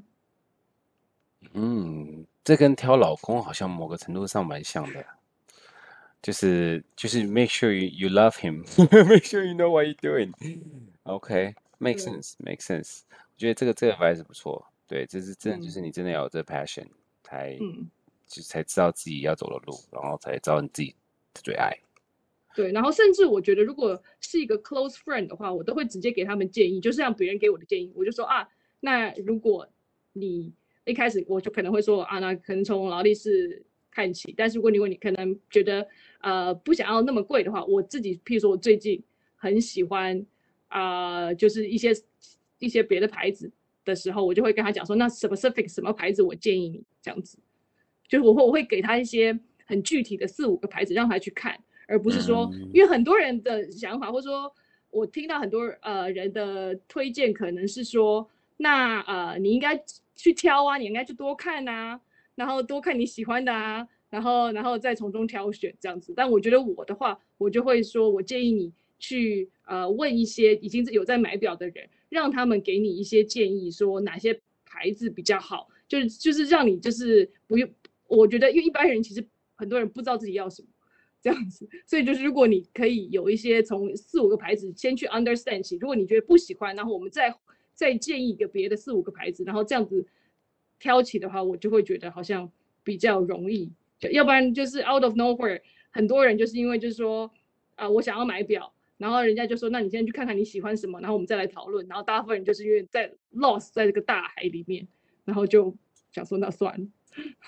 这跟挑老公好像某个程度上蛮像的，就是make sure you love him, make sure you know what you're doing. OK, make sense, make sense. 我觉得这个 advice 不错，对，这是真的，就是你真的要有这 passion，才知道自己要走的路，然后才知道你自己的最爱。 对，然后甚至我觉得，如果是一个 close friend 的话，我都会直接给他们建议，就是让别人给我的建议，我就说啊，那如果你一开始我就可能会说啊，那可能从劳力士看起，但是如果你可能觉得不想要那么贵的话，我自己譬如说我最近很喜欢就是一些别的牌子的时候，我就会跟他讲说，那 specific 什么牌子我建议你这样子，就是我会给他一些很具体的4-5个牌子让他去看。而不是说，因为很多人的想法，或者说我听到很多人的推荐，可能是说，那你应该去挑啊，你应该去多看啊，然后多看你喜欢的啊，然后再从中挑选这样子。但我觉得我的话，我就会说，我建议你去问一些已经有在买表的人，让他们给你一些建议，说哪些牌子比较好，就是让你就是不用，我觉得因为一般人其实很多人不知道自己要什么。这样子，所以就是如果你可以有一些从4-5个牌子先去 understand 起，如果你觉得不喜欢，然后我们再建议一个别的4-5个牌子，然后这样子挑起的话，我就会觉得好像比较容易。要不然就是 out of nowhere，很多人就是因为就是说我想要买表，然后人家就说那你先去看看你喜欢什么，然后我们再来讨论。然后大部分人就是因为在 lost 在这个大海里面，然后就想说那算了。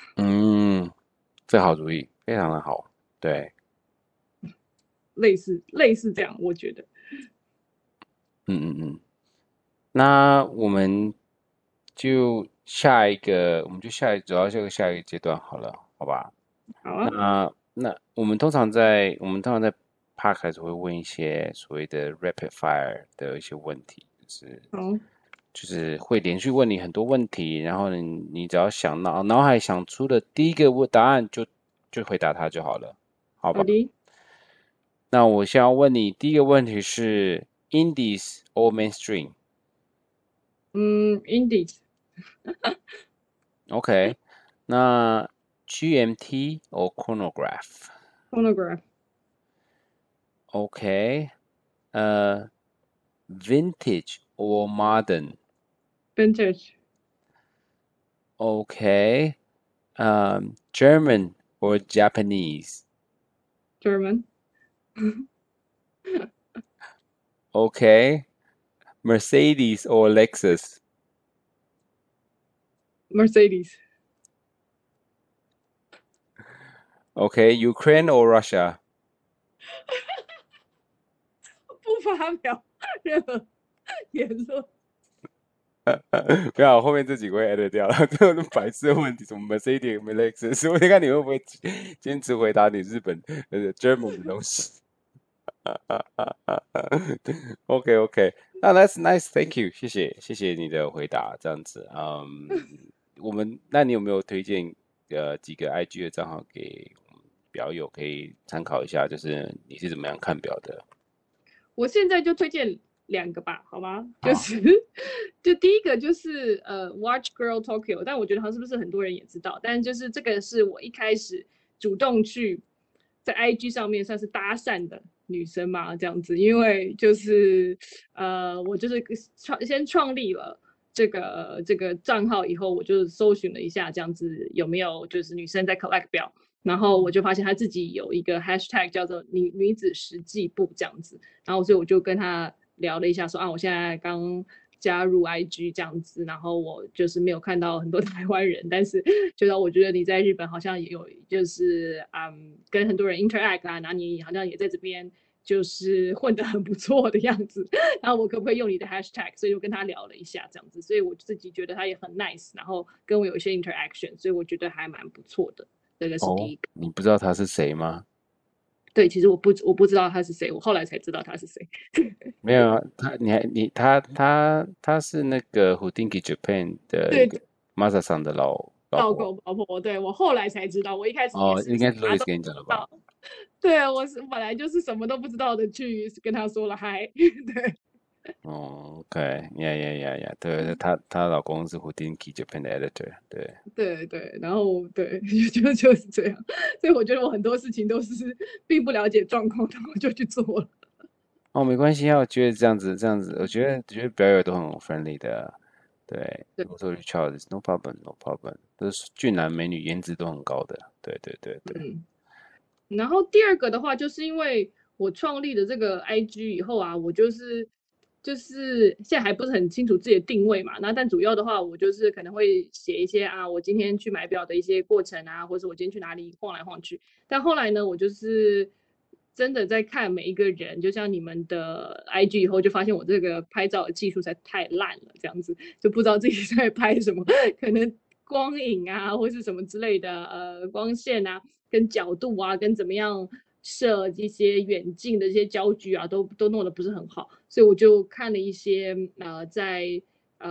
这好主意，非常的好，对。 类似这样，我觉得。 那我们就下一个阶段好了，好吧？ 好啊。 那我们通常在Podcast 会问一些所谓的 rapid fire 的一些问题，就是会连续问你很多问题，然后你只要脑海想出的第一个答案就回答它就好了，好吧？ 好的。 那我想要问你第一个问题是 Indies or mainstream？ Indies。 OK， 那 GMT or chronograph？ Phonograph。 OK， vintage or modern？ Vintage。 OK， German or Japanese？ German。 OK， Mercedes or Lexus？ Mercedes。 OK， Ukraine or Russia？ 不发表任何言论。 不要，后面这几个会 edit 掉了，这种白痴的问题，什么 Mercedes、Lexus，我看你会不会坚持回答你日本German 的东西。OK， 那 that's nice，Thank you， 谢谢你的回答，这样子，那你有没有推荐几个 IG 的账号给表友可以参考一下，就是你是怎么样看表的？ 我现在就推荐2个吧，好吗？就第一个就是Watch Girl Tokyo， 但我觉得好像是不是很多人也知道，但这个是我一开始主动去在 IG 上面算是搭讪的女生嘛，这样子，因为就是我就是先创立了这个账号以后，我就搜寻了一下这样子有没有就是女生在 collect 表，然后我就发现他自己有一个 hashtag 叫做女子实际部这样子，然后所以我就跟他聊了一下说啊，我现在刚加入 IG 这样子，然后我就是没有看到很多台湾人，但是就让我觉得你在日本好像也有就是跟很多人 interact 啊，然后你好像也在这边就是混得很不错的样子，然后我可不可以用你的 hashtag？所以就跟他聊了一下这样子，所以我自己觉得他也很 nice，然后跟我有一些 interaction，所以我觉得还蛮不错的。这个是第哦， 一个。 你不知道他是谁吗？ 对，其实我不知道他是谁，我后来才知道他是谁。 没有啊，他是那个 Houdinki Japan 的一对， 个 Masa 桑的老老婆。 公老婆，对我后来才知道，我一开始也哦， 是应该是啥 Louis 都不跟你讲的吧？ 知道。对，我是本来就是什么都不知道的去跟他说了嗨。对哦，OK，对，她老公是 Houdinki Japan 的 editor，对。 对对，然后对就是这样，所以我觉得我很多事情都是并不了解状况，然后就去做了。 哦，没关系啊，我觉得这样子，我觉得表演都很 friendly 的，对， 对， 如果说 Charles no problem，no problem，都是俊男美女，颜值都很高的，对对对对。 嗯。然后第二个的话，就是因为我创立了这个 IG 以后啊，我就是现在还不是很清楚自己的定位嘛。那但主要的话，我就是可能会写一些啊，我今天去买表的一些过程啊，或者我今天去哪里晃来晃去。但后来呢，我就是真的在看每一个人，就像你们的 IG 以后，就发现我这个拍照的技术实在太烂了，这样子就不知道自己在拍什么，可能光影啊，或是什么之类的，光线啊。跟角度啊，跟怎么样设一些远近的一些焦距啊，都弄得不是很好，所以我就看了一些在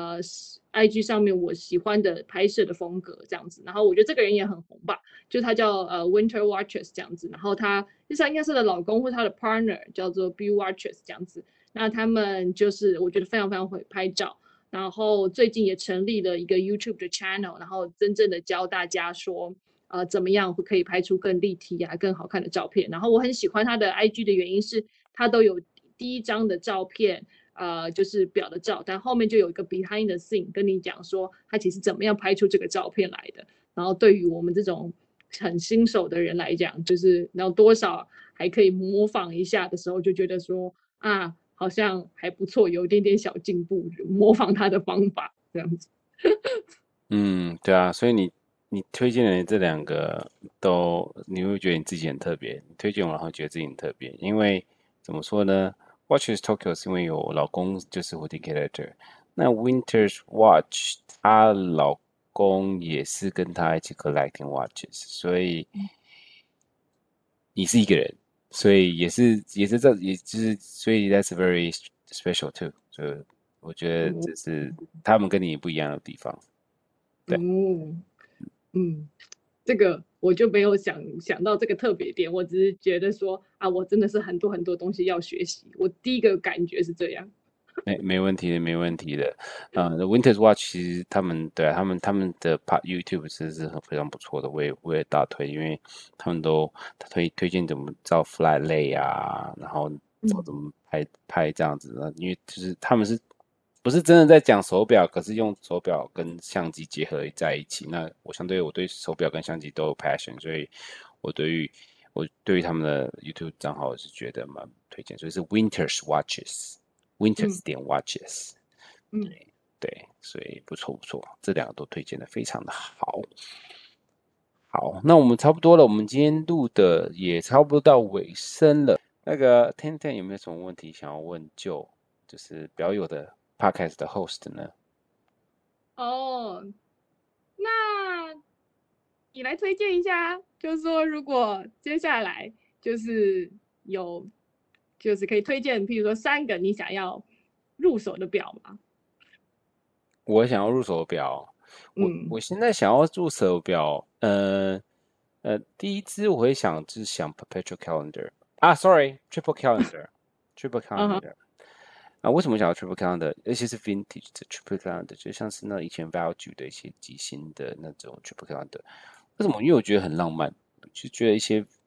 IG 上面我喜欢的拍摄的风格这样子，然后我觉得这个人也很红吧，就他叫Winter Watches 这样子，然后他就是他应该是他的老公或他的 partner 叫做 Bill Watches 这样子，那他们就是我觉得非常非常会拍照。然后最近也成立了一个 YouTube 的 channel，然后真正的教大家说，怎么样可以拍出更立体啊、更好看的照片。然后我很喜欢他的 IG 的原因是，他都有第一张的照片，就是表的照，但后面就有一个 behind the scene 跟你讲说，他其实怎么样拍出这个照片来的。然后对于我们这种很新手的人来讲，就是然后多少还可以模仿一下的时候，就觉得说啊，好像还不错，有一点点小进步，模仿他的方法这样子。 嗯，对啊，所以你推荐的这两个都，你会觉得你自己很特别，你推荐完后觉得自己很特别，因为怎么说呢？Watches Tokyo 是因为有老公就是 Houdinki editor，那 Winter's Watch 她老公也是跟她一起 collecting watches，所以你是一个人，所以也是这也就是所以 that's very special too，就我觉得哦， 这是他们跟你不一样的地方。对。 嗯嗯，这个我就没有想到这个特别点，我只是觉得说啊，我真的是很多很多东西要学习。我第一个感觉是这样。 没问题的，没问题的。Winter's Watch 其实他们的 YouTube 是很非常不错的，我也大推，因为他们都推荐怎么照 flat lay 啊，然后怎么拍这样子的，因为就是他们不是真的在讲手表，可是用手表跟相机结合在一起。那我对手表跟相机都有 passion，所以我对于他们的 YouTube 账号是觉得蛮推荐，所以是 Winter's Watches。Winters 嗯点 Watches， 嗯， 对对，所以不错不错，这两个都推荐的非常的好。好，那我们差不多了，我们今天录的也差不多到尾声了。那个 Ten 有没有什么问题想要问就是表友的 Podcast 的 host 呢？ 哦，那你来推荐一下，就是说如果接下来就是有，就是可以推荐，譬如说3个你想要入手的表吗？ 我想要入手表，我嗯， 我现在想要入手表，第一支我会想 Perpetual Calendar 啊，sorry，Triple Calendar，Triple 嗯哼， Calendar。啊，为什么想要 Triple Calendar？而且是 Vintage 的 Triple Calendar，就像是那以前 Value 的一些机芯的那种 Triple Calendar。为什么？因为我觉得很浪漫，就觉得一些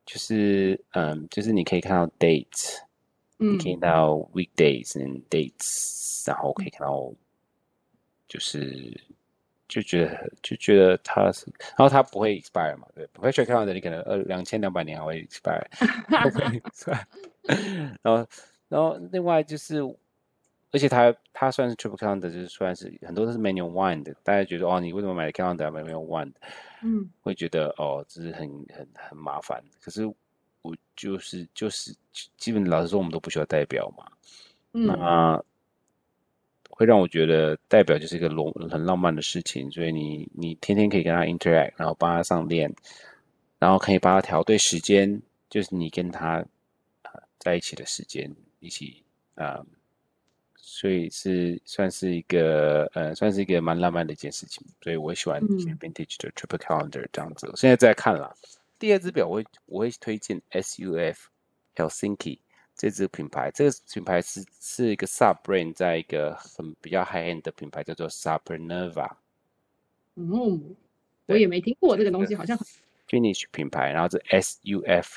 就是你可以看到 date，你可以看到 weekdays and dates，然后可以看到就是就觉得它是，然后它不会 expire 嘛，对，perpetual calendar 你可能2200年还会 expire，然后另外就是，而且它算是 triple calendar，就是算是很多都是 manual one 的，大家觉得哦，你为什么买 calendar manual one？会觉得哦，这是很麻烦。可是我就是基本老实说，我们都不需要代表嘛。那会让我觉得代表就是一个很浪漫的事情，所以你天天可以跟他 interact，然后帮他上链，然后可以帮他调对时间，就是你跟他在一起的时间，一起所以算是一个蛮浪漫的一件事情，所以我喜欢 vintage 的 triple calendar 这样子。我现在在看了第二只表我会推荐 SUF Helsinki 这支品牌，这个品牌是一个 sub brand， 在一个比较 high end 的品牌叫做 Supernova。 我对， 也没听过这个东西，好像 Finnish 品牌，然后是 SUF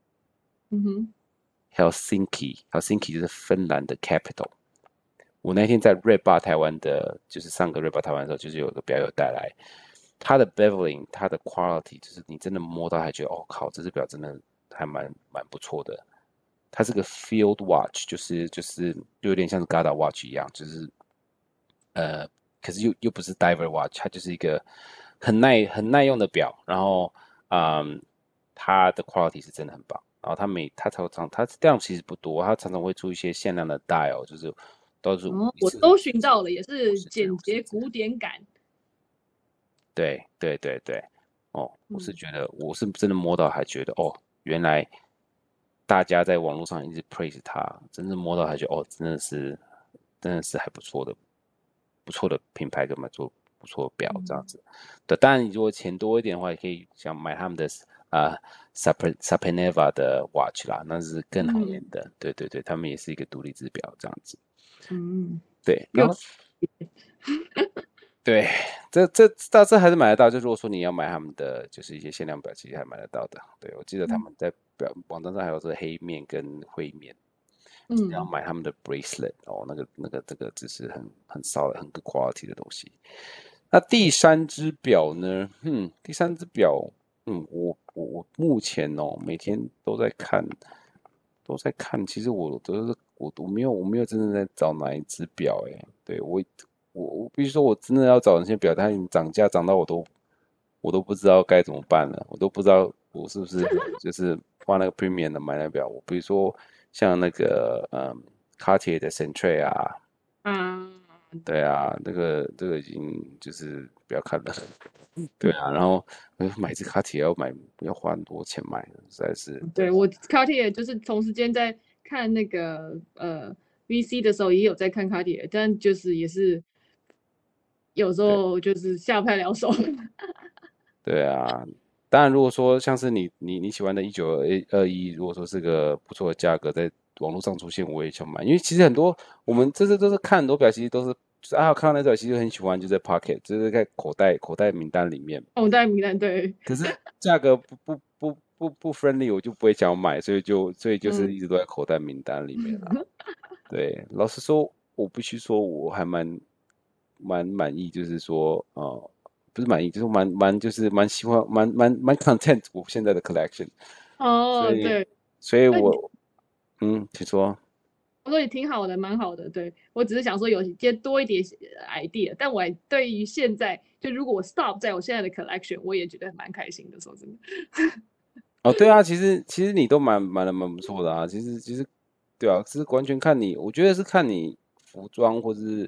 Helsinki 就是芬兰的 capital。我那天在瑞霸台湾的，就是上个瑞霸台湾的时候，就是有个表友带来，它的 beveling，它的 quality，就是你真的摸到还觉得，哦靠，这只表真的还蛮不错的。它是个 field watch，就是有点像是 Garda watch 一样，就是可是又不是 diver watch，它就是一个很耐用的表。然后，它的 quality 是真的很棒。然后它量其实不多，它常常会出一些限量的 dial，就是都是一我次搜寻到了， 50只也是简洁 50只。 古典感。 对对对对，哦，我是真的摸到还觉得哦，原来大家在网络上一直 praise 它，真正摸到还觉得哦，真的是还不错的品牌，跟做不错的表这样子。对，当然你如果钱多一点的话，也可以想买他们的Supernova 的 watch 啦，那是更好眼的。对对对，他们也是一个独立制表这样子。对，然又后对，这还是买得到。就如果说你要买他们的，就是一些限量表，其实还买得到的。对，我记得他们在网站上还有这个黑面跟灰面，要买他们的 bracelet 哦，这个只是很少很 good quality 的东西。那第三只表呢？第三只表，我目前每天都在看，其实我没有真的在找哪一只表，对我必须说，我真的要找那些表，它已经涨价涨到我都不知道该怎么办了，我都不知道我是不是就是花那个 premium 的买那表。我比如说像那个Cartier 的 Century 啊， 啊， 对啊，这个已经就是不要看了。对啊，然后买一只卡体要花很多钱买，实在是对。 对我 Cartier 就是同时间在看那个VC 的时候，也有在看 Cartier，但就是也是有时对候就是下不太了手。 对啊，当然如果说像是你喜欢的1921，如果说是个不错的价格，在网络上出现，我也想买，因为其实很多我们这次都是看很多表，其实都是就是看到那表，其实很喜欢，就在 Pocket，就是在口袋名单里面。 哦，戴米兰对， 可是价格不 friendly，我就不会想买，所以就是一直都在口袋名单里面啦。对，老实说，我必须说，我还蛮满意，就是说，不是满意，就是就是蛮喜欢，蛮 content 我现在的 collection，所哦， 以， 对， 所以那你请说。 我说也挺好的，蛮好的。对我只是想说有些多一点idea，但我对于现在就如果我 stop 在我现在的 collection，我也觉得蛮开心的。说真的， 哦，对啊，其实你都蛮不错的啊，其实，对啊，是完全看你，我觉得是看你服装，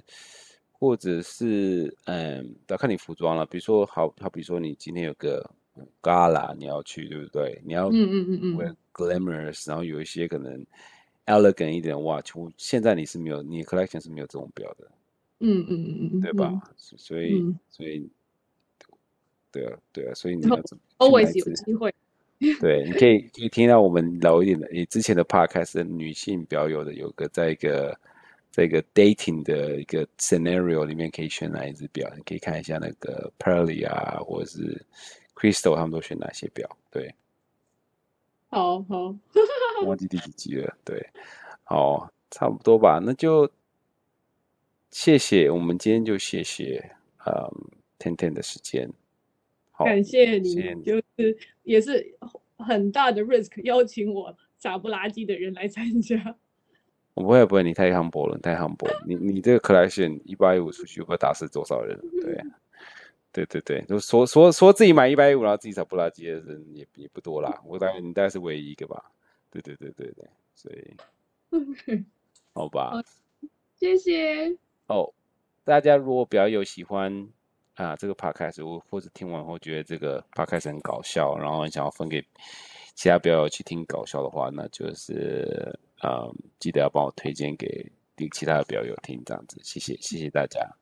或者是要看你服装了。比如说好比说你今天有个gala 你要去，对不对？你要为 glamorous，然后有一些可能 elegant 一点的 watch，现在你的 collection 是没有这种表的，对吧？所以对啊对啊，所以你要怎么去买一 ，always 有只？ 机会。 对，你可以听到我们老一点的，你之前的 podcast 的女性表友的，在一个 dating 的一个 scenario 里面可以选哪一只表，你可以看一下那个 Pearly 啊，或者是 Crystal 他们都选哪些表。对， 好好， 忘记第几集了。对，好，差不多吧，那就谢谢，我们今天就谢谢天天的时间。好， 感谢你， 谢谢你。 就是也是很大的 risk 邀请我傻不拉几的人来参加。 我不会，你太 humble 了，太 humble 了。你这个 collection 150出去会打死多少人？对，对对对，就说自己买150，然后自己傻不拉几的人也不多啦。你大概是唯一一个吧。对对对对对，所以好吧。 好，谢谢。 哦，大家如果比较有喜欢这个 podcast，或者听完后觉得这个 podcast 很搞笑，然后想要分给其他表友去听搞笑的话，那就是记得要帮我推荐给其他的表友听，这样子，谢谢大家。